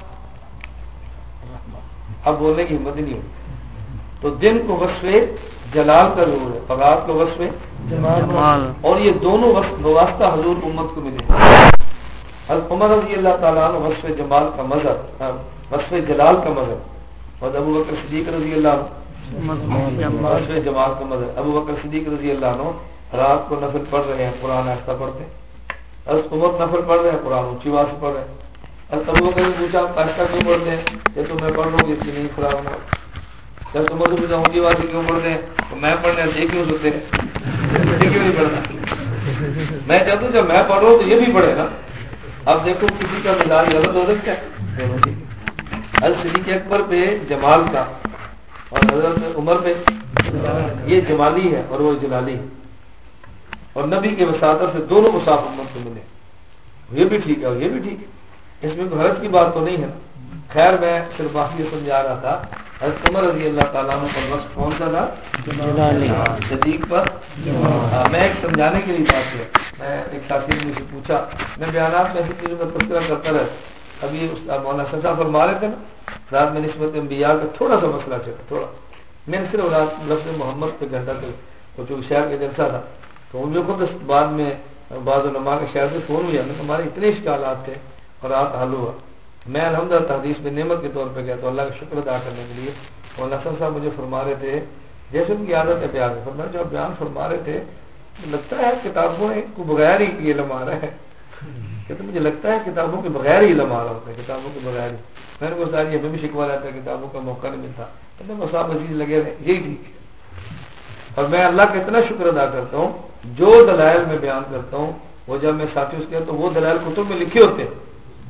اب بولنے کی ہمت ہی نہیں ہوتی۔ تو دن کو وصف جلال کا ظہور ہے، رات کو وصف جمال، اور یہ دونوں واسطہ حضور امت کو ملے۔ حضرت عمر رضی اللہ تعالیٰ عنہ وصف جمال کا مظہر، وصف جلال کا مظہر، اور ابو بکر صدیق رضی اللہ عنہ وصف جمال کا مظہر۔ ابو بکر صدیق رضی اللہ عنہ رات کو نفل پڑھ رہے ہیں، قرآن آہستہ پڑھتے ہیں، حضرت عمر نفل پڑھ رہے ہیں، قرآن اونچی آواز سے پڑھ رہے ہیں۔ حضرت ابو بکر نے پوچھا آہستہ کیوں پڑھتے ہیں؟ کہ تو میں پڑھ رہا ہوں اس کی نہیں قرآن۔ حضرت عمر سے پوچھا اونچی آواز سے کیوں پڑھتے ہیں؟ تو میں پڑھنے سے کیوں سنتے ہیں، یہ کیوں نہیں پڑھنا؟ میں چاہتا ہوں جب میں پڑھ رہا ہوں تو یہ بھی پڑھے نا۔ اب دیکھو کسی کا مزاج غلط ہو سکتا ہے، حضرت صدیق اکبر پہ جمال کا اور حضرت عمر پہ یہ جمالی ہے اور وہ جلالی ہے، اور نبی کے وساطت سے دونوں مصاف امت کو ملے، یہ بھی ٹھیک ہے اور یہ بھی ٹھیک ہے، اس میں کوئی حرج کی بات تو نہیں ہے۔ خیر میں صرف باقی یہ سمجھا رہا تھا حضرت عمر رضی اللہ تعالیٰ عنہ پر وقت کون سا تھا؟ صدیق پر۔ میں ایک سمجھانے کے لیے بات ہے، میں ایک ساتھی نے مجھ سے پوچھا، میں بیانات میں ایسی چیزوں کا تذکرہ کرتا رہا، ابھی مولانا سزا فرما رہے تھے نا رات میں نسبت انبیاء کا تھوڑا سا مسئلہ چلا، تھوڑا میں نے صرف رات لفظ محمد پہ گھنٹہ تک وہ جو شہر کا جلسہ تھا تو مجھے خود بعد میں بعض علماء کے شہر سے فون ہوا میں ہمارے اتنے اشکالات تھے اور رات حل ہوا. میں الحمدللہ تحدیث میں نعمت کے طور پہ گیا تو اللہ کا شکر ادا کرنے کے لیے. اور حسن صاحب مجھے فرما رہے تھے جیسے ان کی عادت ہے بیان فرمایا, جو بیان فرما رہے تھے لگتا ہے کتابوں کو بغیر ہی یہ علم آ رہا ہے. کہ مجھے لگتا ہے کتابوں کے بغیر ہی علم آ رہا ہوتا ہے, کتابوں کے بغیر ہی. میں نے کہا یہ ہمیں بھی شکوا رہتا ہے کتابوں کا موقع نہیں ملتا. صاحب عزیز لگے رہے یہی ٹھیک ہے. اور میں اللہ کا اتنا شکر ادا کرتا ہوں جو دلائل میں بیان کرتا ہوں وہ جب میں ساتھیوں سے کیا تو وہ دلائل کتب میں لکھے ہوتے ہیں.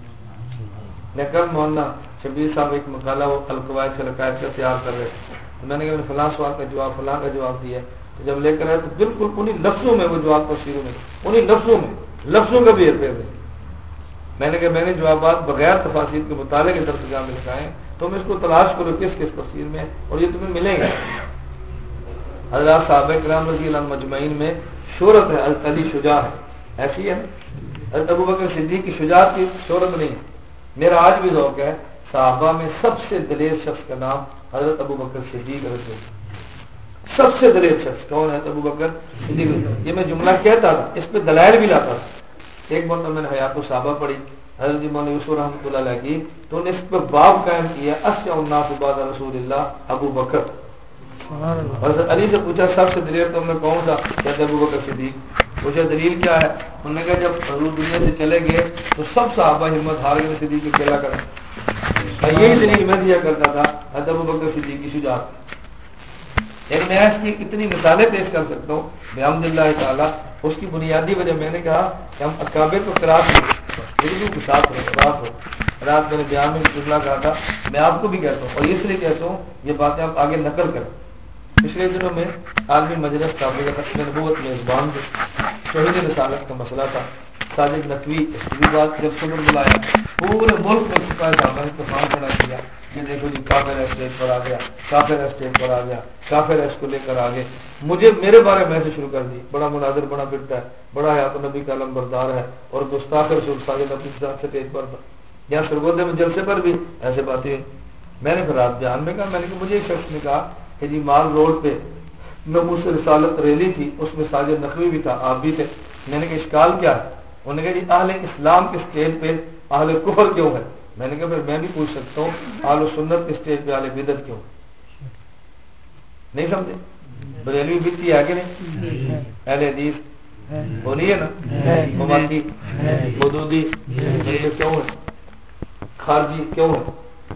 میں کل مولانا شبیر صاحب ایک مقالہ وہ القواعد سے لقائد کا تیار کر رہے تھے تو میں نے کہا فلاں سوال کا جواب فلاں کا جواب دیا تو جب لے کر آئے تو بالکل انہیں لفظوں میں وہ جواب تفسیروں میں انہیں لفظوں کا بھی اعتبار نہیں. میں نے کہا میں نے جوابات بغیر تفاصیر کے مطالعے کے درجہ میں لکھائے تم اس کو تلاش کرو کس تفسیر میں اور یہ تمہیں ملیں گے. حضرات صحابہ کرام رضی اللہ عنہ مجمعین میں شہرت ہے حضرت علی شجاع ہے, ایسی ہے حضرت ابو بکر صدیق کی شجاعت کی شہرت نہیں. میرا آج بھی ذوق ہے صحابہ میں سب سے دلیر شخص کا نام حضرت ابو بکر صدیق رضی اللہ. سب سے دلیر شخص کون ہے؟ ابو بکر صدیق. یہ میں جملہ کہتا تھا اس پہ دلائل بھی لاتا تھا. ایک بار تو میں نے حیات الصحابہ پڑھی حضرت مولانا یوسف رحمۃ اللہ علیہ کی تو انہوں نے اس پر باب قائم کیا اشجع الناس بعد رسول اللہ ابو بکر. حضرت علی سے پوچھا سب سے دلیر تم نے کون سا؟ کہتے ابو بکر صدیق. پوچھا دلیل کیا ہے؟ انہوں نے کہا جب حضور دنیا سے چلے گئے تو سب صحابہ ہمت ہار گئے صدیق کی کیا کریں. یہی دلیل میں دیا کرتا تھا حضرت ابو بکر صدیق کی شجاعت. لیکن میں اس کی کتنی مثالیں پیش کر سکتا ہوں بحمد اللہ تعالیٰ. اس کی بنیادی وجہ میں نے کہا کہ ہم اکابر کو قرات کے ساتھ ہو. رات میں نے بیان میں جملہ کہا تھا میں آپ کو بھی کہتا ہوں اور اس لیے کہتا ہوں یہ باتیں آپ آگے نقل کریں. پچھلے دنوں میں عالمی مجلس قابل نبوت میزبان تھے. شہید رسالت کا مسئلہ تھا. ساجد نقوی اس کی بات جب صدر بلایا پورے ملک میں طوفان کھڑا کیا. یہ دیکھو جی کافر اسٹیج پر آ گیا, کافر اسٹیج پر آ گیا, کافر اس کو لے کر آگے مجھے میرے بارے میں سے شروع کر دی. بڑا مناظر بڑا پھرتا ہے, بڑا حیات نبی کا علم بردار ہے اور گستاخ رسول ساجد نبی کے ساتھ اسٹیج پر تھا. یہاں سرگودے میں جلسے پر بھی ایسے باتیں. میں نے پھر رات بیان میں کہا میں نے کہا مجھے ایک شخص نے کہا کہ جی مال روڈ پہ ناموس رسالت ریلی تھی اس میں ساجد نقوی بھی تھا آپ بھی تھے. میں نے کہا اشکال کیا ہے؟ انہوں نے کہا جی اہل اسلام کے اسٹیج پہ اہل کفر کیوں ہے؟ میں نے کہا پھر میں بھی پوچھ سکتا ہوں اہل سنت کے اسٹیج پہ اہل بدعت کیوں؟ نہیں سمجھے؟ بریلوی بچی ہے کہ نہیں؟ اہل حدیث بولی ہے نا, مماتی مودودی کیوں ہے, خارجی کیوں ہے؟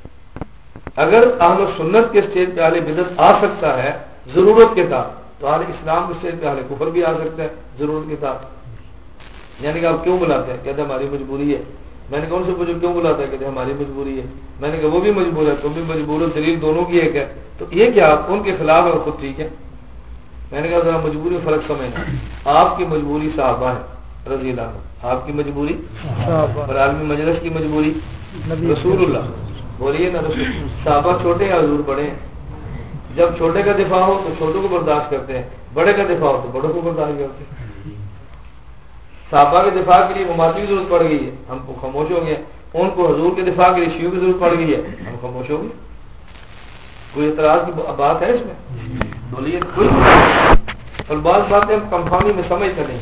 اگر اہل سنت کے اسٹیج پہ اہل بدعت آ سکتا ہے ضرورت کے ساتھ تو اہل اسلام کے اسٹیج پہ اہل کفر بھی آ سکتا ہے ضرورت کے ساتھ. یعنی کہ آپ کیوں بلاتے ہیں؟ کہتے ہیں ہماری مجبوری ہے. میں نے کہا ان سے پوچھو کیوں بلاتا ہے؟ کہتے ہیں ہماری مجبوری ہے. میں نے کہا وہ بھی مجبور ہے تم بھی مجبور ہو, دلیل دونوں کی ایک ہے. تو یہ کیا آپ ان کے خلاف اور خود ٹھیک ہے؟ میں نے کہا ذرا مجبوری فرق سمجھنا. آپ کی مجبوری صحابہ ہے رضی اللہ عنہ, آپ کی مجبوری اور عالمی مجلس کی مجبوری رسول اللہ. بولیے نا رسول. صحابہ چھوٹے ہیں حضور بڑے ہیں. جب چھوٹے کا دفاع ہو تو چھوٹوں کو برداشت کرتے ہیں, بڑے کا دفاع ہو تو بڑوں کو برداشت کرتے ہیں. صحابہ کے دفاع کے لیے مماثل کی ضرورت پڑ گئی ہے, ہم کو خاموش ہو گئے. ان کو حضور کے دفاع کے لیے شیعوں کی ضرورت پڑ گئی ہے, ہم خاموش ہو گئے. کوئی اعتراض کی بات ہے اس میں؟ بولیے کوئی. اور بعض باتیں ہم کمفانی میں سمجھتے نہیں.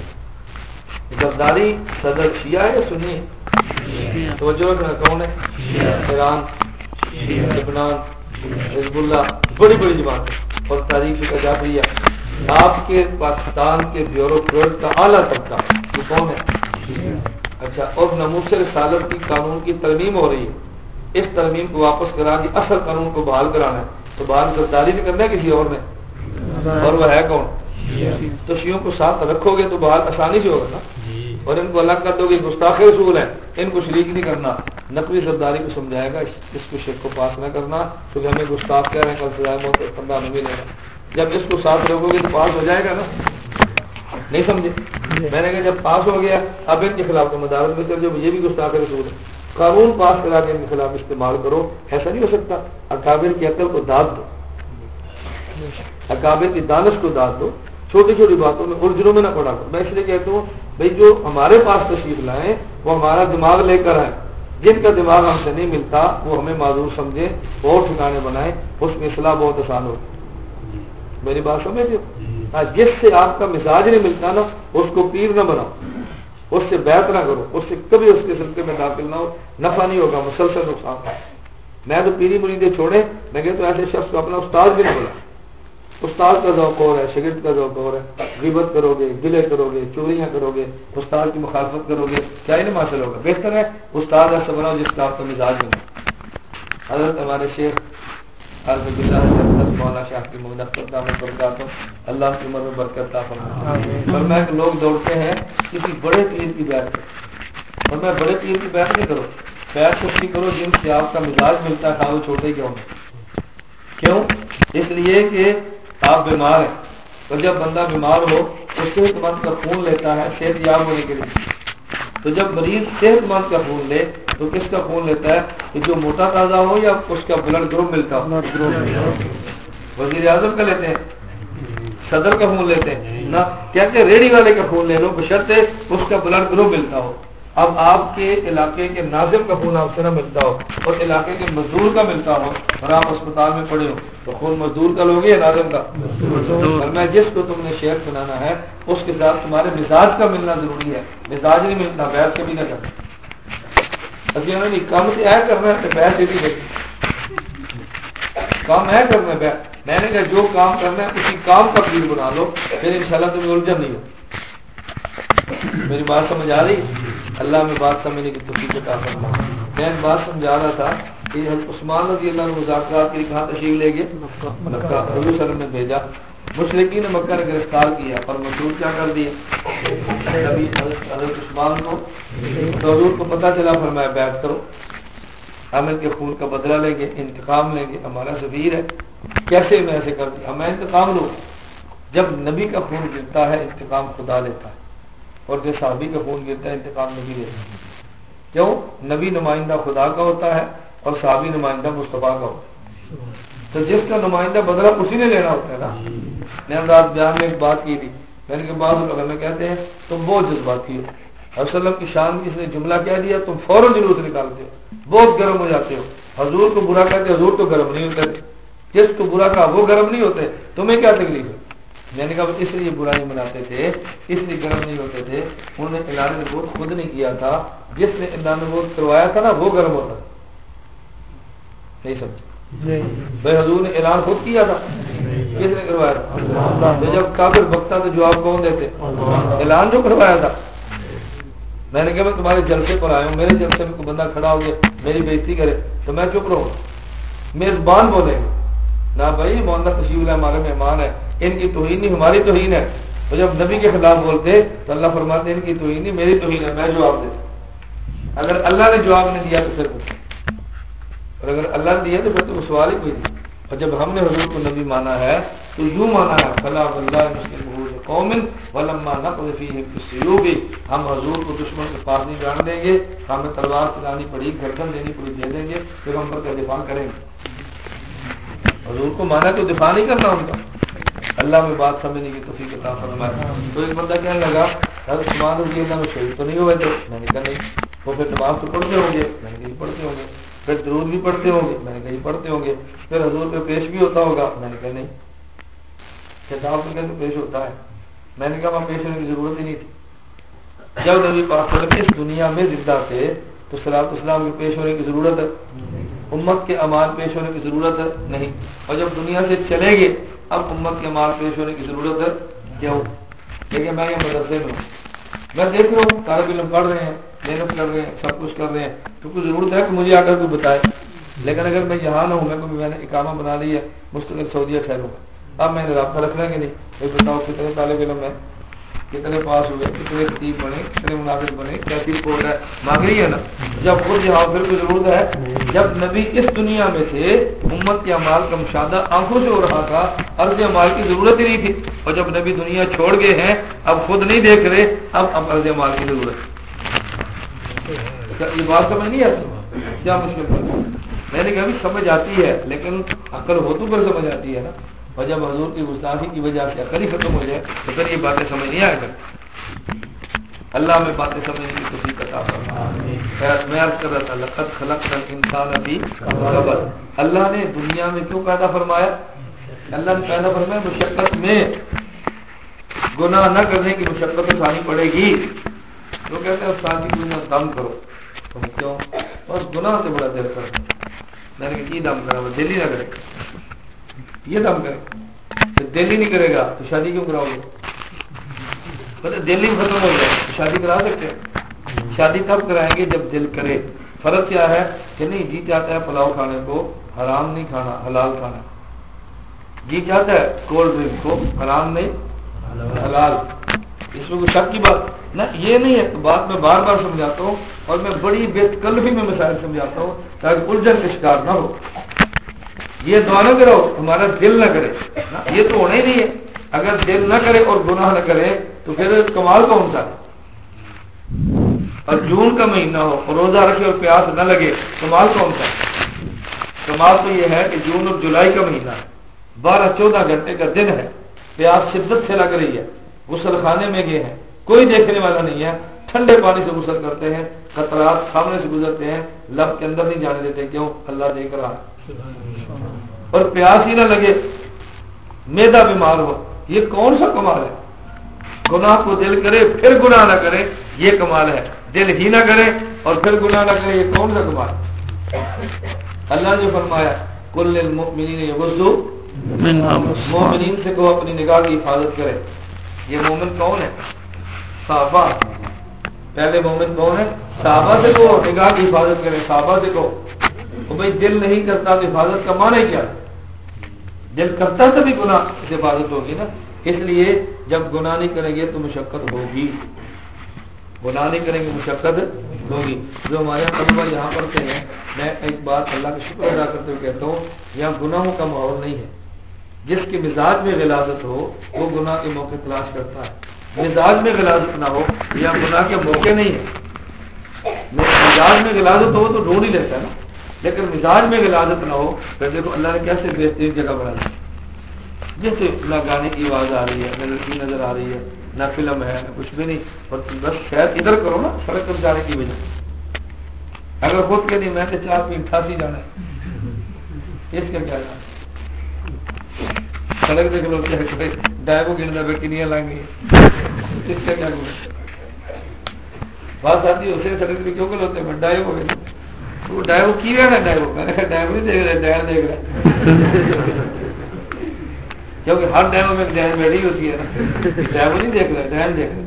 غداری صدر شیعہ ہے یا سنی ہے؟ توجہ رکھنا کون ہے؟ ایران, لبنان, حزب اللہ, بڑی بڑی جماعت اور تاریخ کا جعفریہ. آپ کے پاکستان کے بیوروکریٹ کا اعلیٰ طبقہ وہ کون ہے؟ اچھا. اور ناموس رسالت کی قانون کی ترمیم ہو رہی ہے. اس ترمیم کو واپس کرا کے اصل قانون کو بحال کرانا ہے. تو بحال غداری سے کرنا ہے کسی اور نے, اور وہ ہے کون؟ تو شیعوں کو ساتھ رکھو گے تو بحال آسانی سے ہوگا نا. اور ان کو الگ کر دو گے گستاخ رسول ہیں, ان کو شریک نہیں کرنا. نقوی زرداری کو سمجھائے گا اس کو شیخ کو پاس نہ کرنا کیونکہ ہمیں گستاخ کہہ رہے ہیں, کل سزائے موت پندرہ میں ملے گا. جب اس کو ساتھ رکھو گے تو پاس ہو جائے گا نا. نہیں سمجھے؟ میں نے کہا جب پاس ہو گیا اب ان کے خلاف تو مدارت میں کر جو یہ بھی گستاخ رسول ہے. قانون پاس کرا کے ان کے خلاف استعمال کرو. ایسا نہیں ہو سکتا. اکابر کی عقل کو داد دو, اکابر کی دانش کو داد دو. چھوٹی چھوٹی باتوں میں الجھنوں میں نہ پڑا کرو. میں اس لیے کہتا ہوں بھائی جو ہمارے پاس تشریف لائیں وہ ہمارا دماغ لے کر آئیں. جن کا دماغ ہم سے نہیں ملتا وہ ہمیں معذور سمجھے, بہت ٹھکانے بنائیں, اس میں اصلاح بہت آسان ہوتی. میری بات سمجھ ہو؟ جس سے آپ کا مزاج نہیں ملتا نا اس کو پیر نہ بناؤ. اس سے بیعت نہ کرو، اس سے کبھی اس کے سلسلے میں داخل نہ ہو، نفع نہیں ہوگا، مسلسل نقصان ہے۔ میں تو پیری مریدیں چھوڑے، میں کہتا ہوں ایسے شخص کو اپنا استاد بھی نہیں بولا۔ استاد کا ذوق اور ہے، شاگرد کا ذوق اور ہے، غیبت کرو گے، گلے کرو گے، چوریاں کرو گے، استاد کی مخالفت کرو گے، کیا علم حاصل ہوگا؟ بہتر ہے استاد ایسا بناؤ جس کا آپ کا مزاج بنے۔ حضرت ہمارے شیخ حضرت مولانا شاہ کی محمد اختر دامت برکاتہ اللہ کی عمر میں برکت عطا فرمائے۔ فرمایا کہ لوگ دوڑتے ہیں کسی بڑے پیر کی بیعت کرو، فرمایا بڑے پیر کی بیعت نہیں کرو، بیعت اچھی کرو جن سے آپ کا مزاج ملتا ہے، وہ چھوٹے کیوں نہیں۔ کیوں؟ اس لیے کہ آپ بیمار ہیں، اور جب بندہ بیمار ہو اس صحت مند کا خون لیتا ہے صحت یاب ہونے کے لیے، تو جب مریض صحت مند کا خون لے تو کس کا خون لیتا ہے؟ کہ جو موٹا تازہ ہو یا اس کا بلڈ گروپ ملتا ہو؟ وزیر اعظم کا لیتے ہیں، صدر کا خون لیتے ہیں نہ، کہتے ہیں ریڑھی والے کا خون لے لو بشرطے اس کا بلڈ گروپ ملتا ہو۔ اب آپ کے علاقے کے ناظم کا خون آپ سے نہ ملتا ہو اور علاقے کے مزدور کا ملتا ہو اور آپ اسپتال میں پڑے ہو تو خون مزدور کا لوگے یا ناظم کا؟ اور میں جس کو تم نے شیخ سنانا ہے اس کے ساتھ تمہارے مزاج کا ملنا ضروری ہے، مزاج نہیں ملنا بیعت کبھی نہ کرنا۔ ابھی کام سے آیا کرنا ہے تو بیعت ہی نہیں کام ہے کرنا ہے بیعت۔ میں نے کہا جو کام کرنا ہے اسی کام کا پیر بنا لو، پھر انشاءاللہ تمہیں الجھن نہیں ہو۔ میری بات سمجھ آ رہی؟ اللہ میں بات سمجھنے کی توفیق عطا فرمائے۔ میں بات سمجھا رہا تھا کہ حضرت عثمان رضی اللہ عنہ مذاکرات کے لیے کہاں تشریف لے گئے؟ مکہ۔ حضور صلی اللہ علیہ وسلم نے بھیجا، مشرکین نے مکہ نے گرفتار کیا اور مسعود کیا کر دیے؟ نبی حضرت عثمان کو تو حضور کو پتہ چلا، فرمایا بیعت کرو، عامر کے خون کا بدلہ لیں گے، انتقام لیں گے، ہمارا سفیر ہے۔ کیسے میں ایسے کر دیا؟ میں انتقام لوں؟ جب نبی کا خون گرتا ہے انتقام خدا لیتا ہے، اور جو صحابی کا خون گرتا ہے انتقام نبی لیتا ہے۔ کیوں؟ نبی نمائندہ خدا کا ہوتا ہے اور صحابی نمائندہ مصطفیٰ کا ہوتا ہے، تو جس کا نمائندہ بدلہ اسی نے لینا ہوتا ہے نا۔ میں نے رات بیان میں ایک بات کی تھی، میں نے کہا بعض لوگ ہمیں کہتے ہیں تم بہت جذباتی ہو، حضرت صلی اللہ علیہ وسلم کی شان کی اس نے جملہ کہہ دیا تم فوراً جلوس نکالتے ہو، بہت گرم ہو جاتے ہو، حضور کو برا کہتے، حضور تو گرم نہیں ہوتے، جس کو برا کہا وہ گرم نہیں ہوتے، تمہیں کیا تکلیف ہے؟ میں نے کہا اس لیے برائی مناتے تھے، اس لیے گرم نہیں ہوتے تھے، انہوں نے اعلان نبوت خود نہیں کیا تھا، جس نے اعلان نبوت کروایا تھا نا وہ گرم ہوتا تھا۔ نہیں سمجھ بھائی، حضور نے اعلان خود کیا تھا، کس نے کروایا تھا؟ تو جب کافر بکتا تو جواب کون دیتے؟ اعلان جو کروایا تھا۔ میں نے کہا میں تمہارے جلسے پر آیا ہوں، میرے جلسے میں کوئی بندہ کھڑا ہو گیا میری بےزتی کرے تو میں چپ رہوں؟ میزبان بولے گا نہ بھائی مولانا تشریف اللہ ہمارے مہمان ہے، ان کی توہین نہیں ہماری توہین ہے۔ تو جب نبی کے خلاف بولتے تو اللہ فرماتے ان کی توہین نہیں میری توہین ہے، میں جواب دیتا۔ اگر اللہ نے جواب نہیں دیا تو پھر اور اگر اللہ نے دیا تو پھر تو سوال ہی کوئی نہیں۔ اور جب ہم نے حضور کو نبی مانا ہے تو یوں مانا ہے فلا واللہ مسلم قوم ولما نقض فیہم بالسیوف، ہم حضور کو دشمن کے پاس نہیں جان دیں گے، ہمیں تلوار چلانی پڑی، گردن دینی پڑی دے دیں گے، پیغمبر کا دفاع کریں گے۔ حضور کو مانا تو دفاع نہیں کرنا ان کا۔ اللہ میں بات سمجھنے کی توفیق عطا فرمائے۔ تو ایک بندہ کہنے لگا حضرت عثمان رضی اللہ عنہ شہید تو نہیں ہوئے تھے؟ میں نے کہا نہیں۔ وہ پھر نماز تو پڑھتے ہوں گے؟ میں نے کہا پڑھتے ہوں گے۔ پھر درود بھی پڑھتے ہوں گے؟ میں نے کہا پڑھتے ہوں گے۔ پھر حضور پہ پیش بھی ہوتا ہوگا؟ میں نے کہا نہیں۔ کتاب سے کہتے پیش ہوتا ہے؟ میں نے کہا وہاں پیش ہونے کی ضرورت ہی نہیں تھی۔ جب نبی پاک صلی اللہ علیہ وسلم اس دنیا میں زندہ تھے تو صلاۃ والسلام کے پیش ہونے کی ضرورت ہے، امت کے اعمال پیش ہونے کی ضرورت ہے نہیں، اور جب دنیا سے چلے گئے اب امت کے اعمال پیش ہونے کی ضرورت ہے کیوں؟ لیکن میں یہ مدرسے میں ہوں، میں دیکھ رہا ہوں طالب علم پڑھ رہے ہیں، محنت کر رہے ہیں، سب کچھ کر رہے ہیں، تو کوئی ضرورت ہے کہ مجھے آ کر کوئی بتائے۔ لیکن اگر میں یہاں نہ ہوں، میں نے اقامہ بنا لی ہے، مستقل سعودیہ ٹھہروں گا، اب میں نے رابطہ رکھنا کہ نہیں؟ یہ بتاؤ کتنے طالب علم ہیں، کتنے پاس ہوئے، کتنے خطیب بنے، کتنے مناظر بنے، کیسی رپورٹ ہے مانگ رہی ہے نا۔ جب خود یہاں پھر کوئی ضرورت ہے؟ جب نبی اس دنیا میں تھے امت کے اعمال کا مشاہدہ آنکھوں سے ہو رہا تھا، عرض اعمال کی ضرورت ہی نہیں تھی، اور جب نبی دنیا چھوڑ گئے ہیں اب خود نہیں دیکھ رہے، اب عرض اعمال کی ضرورت ہے۔ یہ بات سمجھ نہیں آتی کیا مشکل ہے؟ میں نے کہا بھی سمجھ آتی ہے لیکن عقل ہو تو پھر سمجھ آتی ہے نا، اور جب حضور کی گستاخی کی وجہ سے عقل ہی ختم ہو جائے تو پھر یہ باتیں سمجھ نہیں آئے گا۔ اللہ میں باتیں سمجھنے کی توفیق عطا فرمائے۔ میں عرض کر رہا تھا لقد خلقنا الانسان فی کبد، اللہ نے دنیا میں کیوں پیدا فرمایا؟ اللہ نے پیدا فرمایا مشقت میں، گناہ نہ کرنے کی مشقت اٹھانی پڑے گی، تو کہتے ہیں استاد جی تم دم کرو. تم کیوں؟ بس گناہ سے بڑا دل کر. میں نے کہا یہ دم کرا دل ہی نہ کرے, یہ دم کرے, دل ہی نہیں کرے گا تو شادی کیوں کراؤ گے؟ دل ہی ختم ہو جائے تو شادی کرا سکتے ہیں؟ شادی تب کرائیں گے جب دل کرے. فرق کیا ہے کہ نہیں جی چاہتا ہے پلاؤ کھانے کو, حرام نہیں کھانا حلال کھانا. جی چاہتا ہے کولڈ ڈرنک کو, حرام نہیں حلال. اس میں کوئی شک کی بات نہ, یہ نہیں ہے. بات میں بار بار سمجھاتا ہوں اور میں بڑی بے تکلفی میں مسائل سمجھاتا ہوں تاکہ الجھن کا شکار نہ ہو. یہ دعا نہ کرو ہمارا دل نہ کرے, یہ تو ہونا ہی نہیں ہے. اگر دل نہ کرے اور گناہ نہ کرے تو پھر کمال کون سا ہے؟ اور جون کا مہینہ ہو اور روزہ رکھے اور پیاس نہ لگے, کمال کون سا ہے؟ کمال تو یہ ہے کہ جون اور جولائی کا مہینہ ہے, 12-14 گھنٹے کا دن ہے, پیاس شدت سے لگ رہی ہے, غسل خانے میں گئے ہیں, کوئی دیکھنے والا نہیں ہے, ٹھنڈے پانی سے غسل کرتے ہیں, قطرات سامنے سے گزرتے ہیں, لب کے اندر نہیں جانے دیتے. کیوں؟ اللہ دیکھ رہا ہے. اور پیاس ہی نہ لگے, معدہ بیمار ہو, یہ کون سا کمال ہے؟ گناہ کو دل کرے پھر گناہ نہ کرے, یہ کمال ہے. دل ہی نہ کرے اور پھر گناہ نہ کرے, یہ کون سا کمال ہے؟ اللہ نے فرمایا کل للمؤمنین یغضوا من ابصارہم, مومنین سے کو اپنی نگاہ کی حفاظت کرے. یہ مومن کون ہے؟ صحابہ. پہلے مومن کون ہے؟ صحابہ سے کو نگاہ کی حفاظت کرے. صحابہ سے کو بھائی دل نہیں کرتا تو حفاظت کا معنی کیا ہے؟ دل کرتا تبھی گناہ سے حفاظت ہوگی نا. اس لیے جب گناہ نہیں کریں گے تو مشقت ہوگی, گناہ نہیں کریں گے مشقت ہوگی. جو ہمارے طلبہ یہاں پڑھتے ہیں, میں ایک بات اللہ کا شکر ادا کرتے ہوئے کہتا ہوں, یہاں گناہوں کا ماحول نہیں ہے. جس کے مزاج میں غلاظت ہو وہ گناہ کے موقع تلاش کرتا ہے. مزاج میں غلاظت نہ ہو یا گناہ کے موقع نہیں ہے. مزاج میں غلاظت ہو تو ڈھونڈ ہی لیتا ہے نا, لیکن مزاج میں غلاظت نہ ہو پھر دیکھو اللہ نے کیسے بہترین جگہ بنا دی. جیسے نہ گانے کی آواز آ رہی ہے, نہ لڑکی نظر آ رہی ہے, نہ فلم ہے, نہ کچھ بھی نہیں, اور بس شاید ادھر کرو نا سڑک پر جانے کی وجہ. اگر خود کے نہیں میں نے 4 پینٹ کھاسی جانا ہے, اس کا کیا جانا؟ سڑک دیکھ لو کیا ڈائبو گرنا کنیاں لائیں گے, اس کا کیا گنا؟ بات آتی ہے اسے سڑک پہ کیوں کر ہوتے ہیں ڈائبو گرنا, وہ ڈائبو کی رہا ہے ڈائبو. میں نے کہا ڈائبو نہیں دیکھ رہا, ڈائر دیکھ رہا, کیونکہ ہر ڈائبو میں ڈائر بیٹھی ہوتی ہے نا. ڈائبو نہیں دیکھ رہا, ڈائر دیکھ رہا.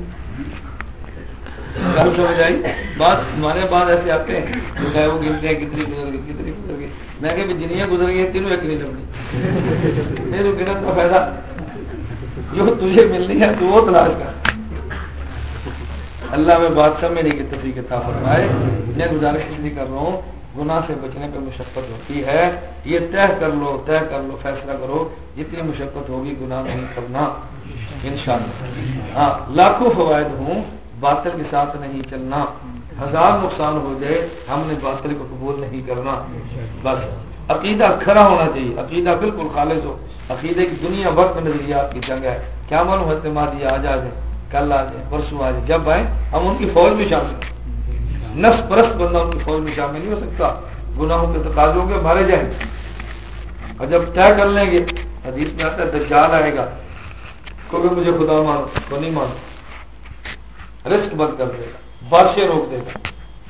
گل سمجھ آئی بات؟ ہمارے بعد ایسے آتے ہیں جو ڈائبو گرتے ہیں, کتنی گزر گئی کتنی گزر گئی. میں کہ جنیاں گزر گئی ہیں تینوں ایک نہیں لگنی, میرے گرن کا فائدہ جو تجھے ملنی ہے تو وہ تلاش کر. اللہ میں بات سمجھنے کی توفیق عطا فرمائے. میں گزارش اس لیے کر رہا ہوں, گناہ سے بچنے پر مشقت ہوتی ہے, یہ طے کر لو فیصلہ کرو, جتنی مشقت ہوگی گناہ نہیں کرنا انشاءاللہ. ہاں لاکھوں فوائد ہوں, باطل کے ساتھ نہیں چلنا, 1000 نقصان ہو جائے, ہم نے باطل کو قبول نہیں کرنا. بس عقیدہ کھڑا ہونا چاہیے, عقیدہ بالکل خالص ہو. عقیدے کی دنیا وقت نظریات کی جنگ ہے. کیا معلوم اعتمادی آج آ جائے, کل آ جائے, پرسوں آ جائے, جب آئے ہم ان کی فوج میں شامل ہیں. نفس پرست بندہ ان کی فوج میں شامل نہیں ہو سکتا, گناہوں کے تقاضوں کے مارے جائیں. اور جب طے کر لیں گے, حدیث میں آتا ہے دجال آئے گا, کیونکہ مجھے خدا مانو تو نہیں مانو, رزق بند کر دے گا, بارشیں روک دے گا,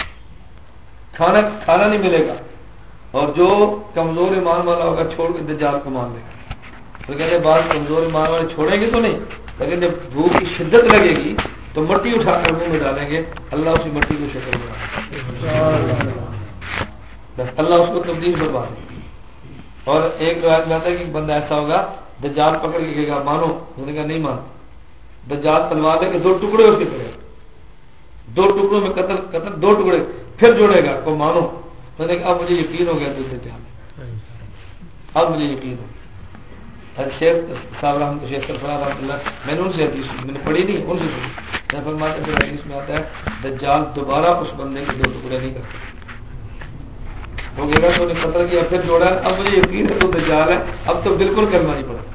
کھانا نہیں ملے گا, اور جو کمزور ایمان والا ہوگا چھوڑ کے دجال کو مان لے گا. تو کہتے ہیں بعض کمزور ایمان والے چھوڑیں گے تو نہیں, لیکن جب بھوک کی شدت لگے گی تو مٹی اٹھا کر منہ میں ڈالیں گے, اللہ اسی مٹی کو شکر بنا, اللہ اس کو تبدیل کروا دے. اور ایک روایت میں آتا ہے کہ بندہ ایسا ہوگا دجال پکڑ کے کہے گا مانو, انہوں نے کہا نہیں مانو. دجال تلوار لے کے 2 ٹکڑے اس کے کرے گا, 2 ٹکڑوں میں قتل 2 ٹکڑے پھر جوڑے گا کو مانو. میں نے کہا اب مجھے یقین ہو گیا تجھے دجال, اب مجھے یقین ہو. شیخ صاحب رحمۃ شیخ سرفراز رحمۃ اللہ, میں نے ان سے حدیث میں نے پڑھی نہیں, ان سے سنی. فرماتے پھر حدیث میں آتا ہے دجال دوبارہ اس بندے کے 2 ٹکڑے نہیں کرتے. ہو گیا تو نے قتل کیا پھر جوڑا, اب مجھے یقین ہے تو دجال ہے, اب تو بالکل کرنا نہیں پڑا.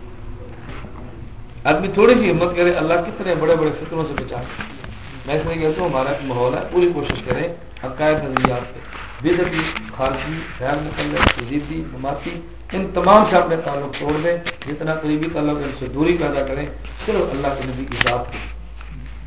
آدمی تھوڑی سی ہمت کرے, اللہ کتنے بڑے بڑے فتنوں سے بچا. میں اس لیے کہتا ہوں ہمارا ایک ماحول ہے, پوری کوشش کریں عقائد نظریات پہ, بدعتی, خارجی, غیر مقلد, یزیدی, جماعتی, ان تمام سے اپنے تعلق توڑ دیں. جتنا قریبی تعلق ان سے دوری پیدا کریں, صرف اللہ کے نبی کی ذات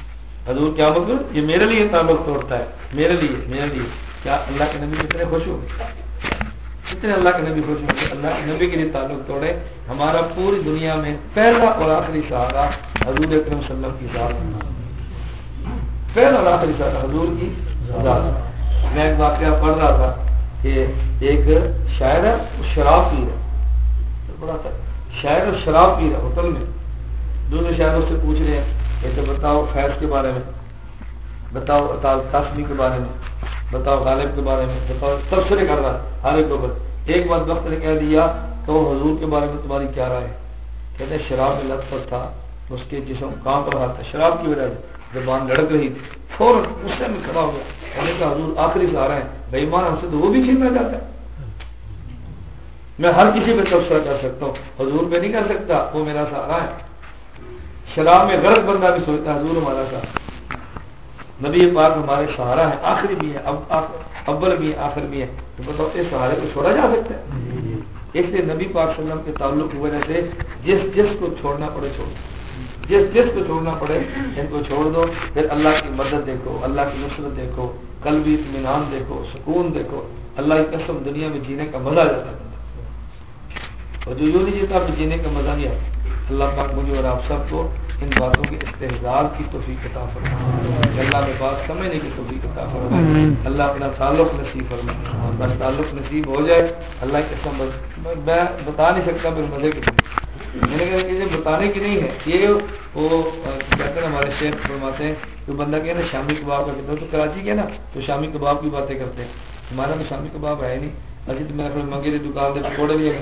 حضور کیا مطلب یہ میرے لیے تعلق توڑتا ہے، میرے لیے کیا اللہ کے نبی کتنے خوش ہو کتنے اللہ کے نبی خوش ہو کہ اللہ کے نبی کے لیے تعلق توڑے. ہمارا پوری دنیا میں پہلا اور آخری سہارا حضور اکرم صلی اللہ کی ذات، پہلا اور آخری سہارا حضور کی ذات. میں ایک واقعہ پڑھ رہا تھا کہ ایک شاعر ہے شراب پی رہا، بڑا تھا شاعر اور شراب پی رہا ہوٹل میں. دوسرے شاعروں سے پوچھ رہے ہیں کہ بتاؤ فیض کے بارے میں، بتاؤ قاسمی کے بارے میں، بتاؤ غالب کے بارے میں، بتاؤ تبصرے کر رہا ہر ایک اوپر. ایک بات وقت نے کہہ دیا تو حضور کے بارے میں تمہاری کیا رائے ہے؟ کہتے ہیں شراب میں لت پر تھا، اس کے جسم کانپ رہا تھا، شراب کی وجہ سے زبان لڑک رہی تھی. فوراً غصے میں کھڑا ہو گیا، کہنے کا حضور آخری سہارا ہے، بے ایمان ہم سے تو وہ بھی چھیننا چاہتا ہے. میں ہر کسی پہ تبصرہ کر سکتا ہوں، حضور پہ نہیں کر سکتا، وہ میرا سہارا ہے. شراب میں غرق بندہ بھی سوچتا ہے حضور ہمارا سہارا. نبی پاک ہمارے سہارا ہے، آخری بھی ہے، اول بھی ہے، آخر بھی ہے. تو بتاؤ اس سہارے کو چھوڑا جا سکتا ہے؟ اس لیے نبی پاک صلی اللہ علیہ وسلم کے تعلق کی وجہ سے جس کو چھوڑنا پڑے چھوڑ دو، جس کو چھوڑنا پڑے ان کو چھوڑ دو. پھر اللہ کی مدد دیکھو، اللہ کی نصرت دیکھو، قلبی اطمینان دیکھو، سکون دیکھو. اللہ کی قسم دنیا میں جینے کا مزہ آ جاتا ہے، اور جو یوں نہیں جیتا پھر جینے کا مزہ نہیں آتا. اللہ پاک مجھے اور آپ سب کو ان باتوں کے استحضار کی توفیق عطا فرمائے، اللہ میں بات سمجھنے کی توفیق عطا فرمائے. اللہ اپنا تعلق نصیب فرمائے، بس تعلق نصیب ہو جائے. اللہ کے قسم میں بتا نہیں سکتا پھر مزے کے میں نے کہا کہ یہ بتانے کی نہیں ہے. یہ وہ کہتے ہیں ہمارے شیخ فرماتے ہیں کہ بندہ کہ نا شامی کباب کا کہتے ہیں تو کراچی کے نا تو شامی کباب کی باتیں کرتے ہیں. ہمارا تو شامی کباب ہے نہیں. اجی تو میرے منگے کی دکان سے پکوڑے بھی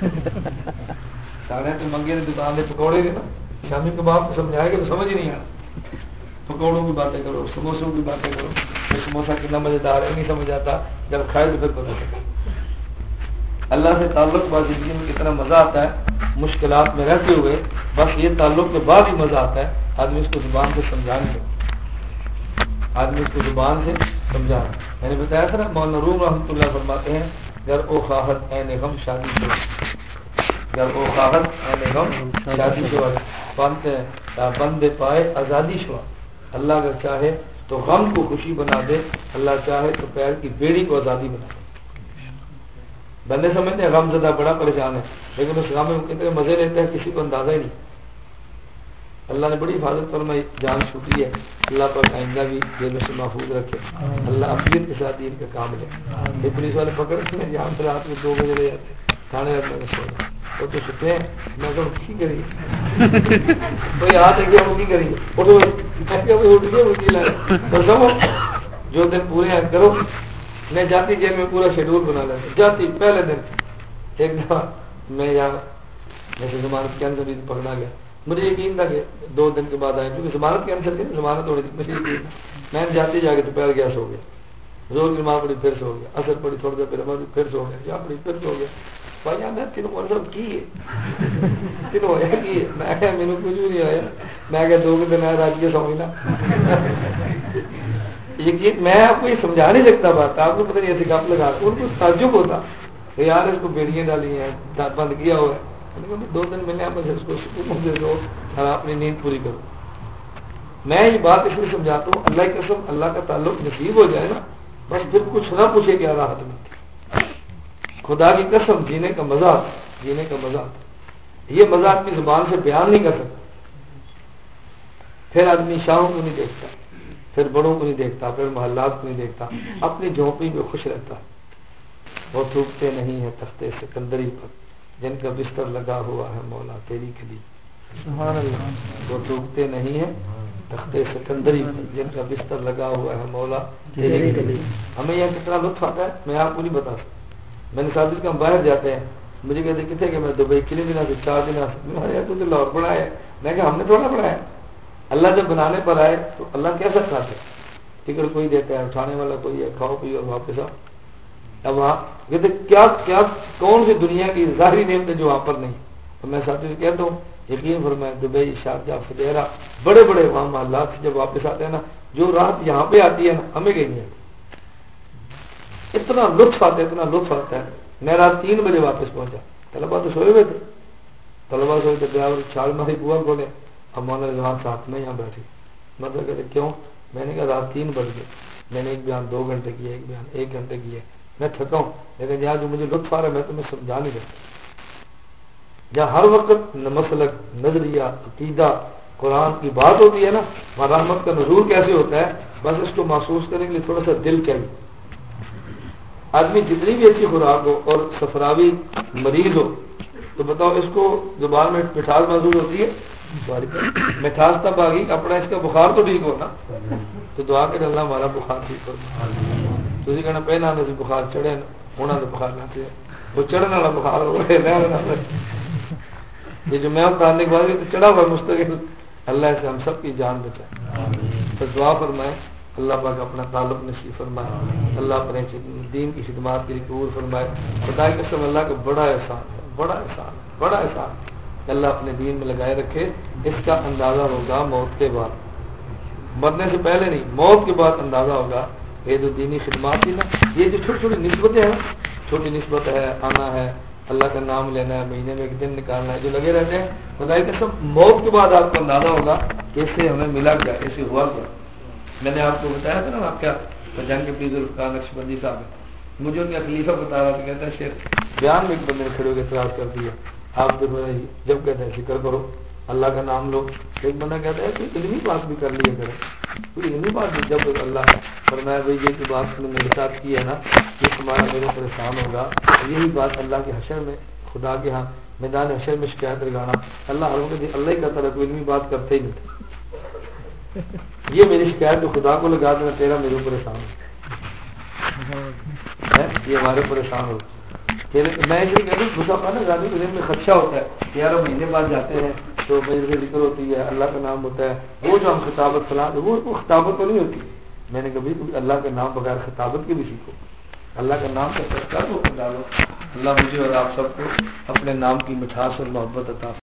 سارے تو منگے کی دکان سے پکوڑے بھی نا شامی کباب کو سمجھائے گا تو سمجھ ہی نہیں آ. پکوڑوں کی باتیں کرو، سموسوں کی باتیں کرو، سموسا کتنا مزیدار ہے نہیں سمجھ آتا، جب کھائے تو پھر پتہ چلتا. اللہ سے تعلق بعد زندگی میں کتنا مزہ آتا ہے، مشکلات میں رہتے ہوئے بس یہ تعلق کے بعد ہی مزہ آتا ہے. آدمی اس کو زبان سے سمجھا نہیں سکتا، آدمی اس کو زبان سے سمجھا. میں نے بتایا تھا نا مولانا روم رحمۃ اللہ فرماتے ہیں گر او خواہد این غم شادی شو، گر او خواہد این غم شادی شو بند پائے آزادی شو. اللہ اگر چاہے تو غم کو خوشی بنا دے، اللہ چاہے تو پیر کی بیڑی کو آزادی بنا دے. بندے سمجھتے ہیں غم زدہ بڑا پریشان ہے، لیکن اس غم میں کتنے مزے لیتے ہیں کسی کو اندازہ ہی نہیں. اللہ نے بڑی حفاظت فرمائی، جان چھوٹی ہے. اللہ پر آئندہ بھی جیل سے محفوظ رکھے. اللہ افیت کے ساتھ دین کا کام لے. یہ پولیس والے پکڑتے ہیں جہاں سے رات میں 2 بجے لے جاتے تھانے رکھنے میں سونا وہ تو سوتے ہیں. میں تو کی کریے کوئی ہاتھ ہے کہ ہم کی کریے جو دن پورے ہیں کرو. میں جاتی جیل میں پورا شیڈول بنا لیتا، جاتی پہلے دن. ایک دفعہ میں یہاں جیسے ضمانت کے اندر بھی پکڑا گیا، مجھے یقین تھا کہ 2 دن کے بعد آئے کیونکہ ضمانت کے اندر تھی، ضمانت تھوڑی تھی، مجھے یقین تھا. میں جاتے جا کے دوپہر گیا سو گیا، زور کی نماز پڑھی پھر سو گیا، اثر پڑی تھوڑی دیر پھر سو گیا، جا پڑی پھر سو گیا. بھائی میں تینوں کو سب کی ہے تینوں ہوا کی ہے. میں کہ میرے کچھ بھی نہیں آیا. میں کہ 2 دن آیا راجی سمجھنا یقین میں آپ کو یہ سمجھا نہیں سکتا. بات آپ کو پتہ نہیں ایسے گپ لگا ان کو تعجب ہوتا کہ یار اس کو بیڑیاں ڈالی ہیں، دانت بند کیا ہوا ہے. 2 دن ملنے آپ اس کو سکون دے دو اور اپنی نیند پوری کرو. میں یہ بات اس لیے سمجھاتا ہوں اللہ کی قسم اللہ کا تعلق نصیب ہو جائے نا بس پھر کچھ نہ پوچھے کیا راحت میں خدا کی قسم جینے کا مزہ آتا، جینے کا مزہ آتا. یہ مزہ اپنی زبان سے بیان نہیں کر سکتا. پھر آدمی شاہوں کو نہیں دیکھتا، پھر بڑوں کو نہیں دیکھتا، پھر محلات کو نہیں دیکھتا، اپنی جھونپڑی میں خوش رہتا. وہ تھوکتے نہیں ہیں تختے سکندری پر جن کا بستر لگا ہوا ہے مولا تیری کلی. وہ تھوکتے نہیں ہیں تختے سکندری پر جن کا بستر لگا ہوا ہے مولا تیری کلی. ہمیں یہاں کتنا لطف آتا ہے میں آپ کو نہیں بتا سکتا. میں نے ساتھ ہم باہر جاتے ہیں، مجھے کہتے کتنے کہ میں دبئی کتنے دن سے 4 دن سے لاہور بنایا ہے. میں کہ ہم نے تھوڑا بنایا. اللہ جب بنانے پر آئے تو اللہ کیسا کھاتے، ٹکٹ کوئی دیتا ہے، اٹھانے والا کوئی ہے، کھاؤ پیو اور واپس آؤ. اب وہاں کہتے کیا کیا کون سی دنیا کی ظاہری نعمتیں جو وہاں پر نہیں. تو میں ساتھی سے کہتا ہوں یقین فرمائیں دبئی شارجہ فجیرہ بڑے بڑے وہاں محلات سے جب واپس آتے ہیں نا جو رات یہاں پہ آتی ہے نا ہمیں کہیں نہیں آتی. اتنا لطف آتا ہے، اتنا لطف آتا ہے. میں رات 3 بجے واپس پہنچا، طلبا تو سوئے ہوئے تھے، طلبا سوئے تھے ڈرائیور چھال ماری بوا کھولے. اب مولانا جوان ساتھ میں یہاں بیٹھے مطلب کہتے کیوں؟ میں نے کہا رات 3 بج گئے، میں نے ایک بیان 2 گھنٹے کیا، ایک بیان 1 گھنٹے کیا، میں تھکا ہوں، لیکن یہاں جو مجھے لطف آ رہا ہے میں تمہیں سمجھا نہیں سکتا۔ جہاں ہر وقت مسلک، نظریہ، عقیدہ، قرآن کی بات ہوتی ہے نا، وہاں رحمت کا نزول کیسے ہوتا ہے؟ بس اس کو محسوس کرنے کے لیے تھوڑا سا دل چاہیے۔ آدمی جتنی بھی اچھی خوراک ہو اور سفراوی مریض ہو تو بتاؤ اس کو زبان میں مٹھاس محسوس ہوتی ہے؟ مٹھاس تب آ گئی اپنا اس کا بخار تو ٹھیک ہو نا، تو دعا کر اللہ ہمارا بخار ٹھیک کرنا۔ تھی کہنا پہنا سے بخار چڑھے ہونا تو بخار نہ چڑھے، وہ چڑھنے والا بخار ہو یہ جو میں اتارنے کے بعد تو چڑھا ہوا مستقل، اللہ سے ہم سب کی جان بچائے۔ تو دعا فرمائے اللہ پاک اپنا تعلق نصیب فرمائے، اللہ اپنے دین کی خدمات کے لیے قبول فرمائے۔ خدا کی قسم اللہ کا بڑا احسان ہے، بڑا احسان، بڑا احسان کہ اللہ اپنے دین میں لگائے رکھے۔ اس کا اندازہ ہوگا موت کے بعد، مرنے سے پہلے نہیں، موت کے بعد اندازہ ہوگا۔ یہ جو دینی خدمات تھی نا، یہ جو چھوٹی چھوٹی نسبتیں ہیں، چھوٹی نسبت ہے، آنا ہے، اللہ کا نام لینا ہے، مہینے میں 1 دن نکالنا ہے، جو لگے رہتے ہیں، خدا کی قسم موت کے بعد آپ کو اندازہ ہوگا کہ اس سے ہمیں ملا کیا، ایسے ہوا کیا۔ میں نے آپ کو بتایا تھا نا واقعہ جنگ کے فیض الفقار نقشبندی صاحب ہے، مجھے ان کا خلیفہ بتا رہا تھا، کہتا ہے شیخ بیان میں ایک بندے نے کھڑے ہو کے اعتراض کر دیا، آپ جو ہے جب کہتے ہیں ذکر کرو، اللہ کا نام لو، ایک بندہ کہتا ہے کہ علمی بات بھی کر لیا کرے، کوئی علمی بات بھی، جب اللہ فرمایا بھائی یہ جو بات تم نے میرے ساتھ کی ہے نا، یہ تمہارا میرے پریشان ہوگا، یہی بات اللہ کے حشر میں، خدا کے ہاں میدان حشر میں شکایت لگانا، اللہ ہر وقت اللہ ہی کرتا رہا، کوئی علمی بات کرتے ہی نہیں تھا، یہ میری شکایت تو خدا کو لگا دینا، تیرا میرے اوپر احسان ہے، یہ ہمارے پریشان ہو۔ میں یہ کہہ رہا ہوں نا غازی کے ذہن میں خدشہ ہوتا ہے کہ یار ہم مہینے بعد جاتے ہیں تو میرے سے ذکر ہوتی ہے، اللہ کا نام ہوتا ہے، وہ جو ہم خطابت فلاں وہ خطابت تو نہیں ہوتی۔ میں نے کبھی اللہ کا نام بغیر خطابت کے بھی سیکھو، اللہ کا نام کا ڈالو۔ اللہ مجھے اور آپ سب کو اپنے نام کی مٹھاس اور محبت عطا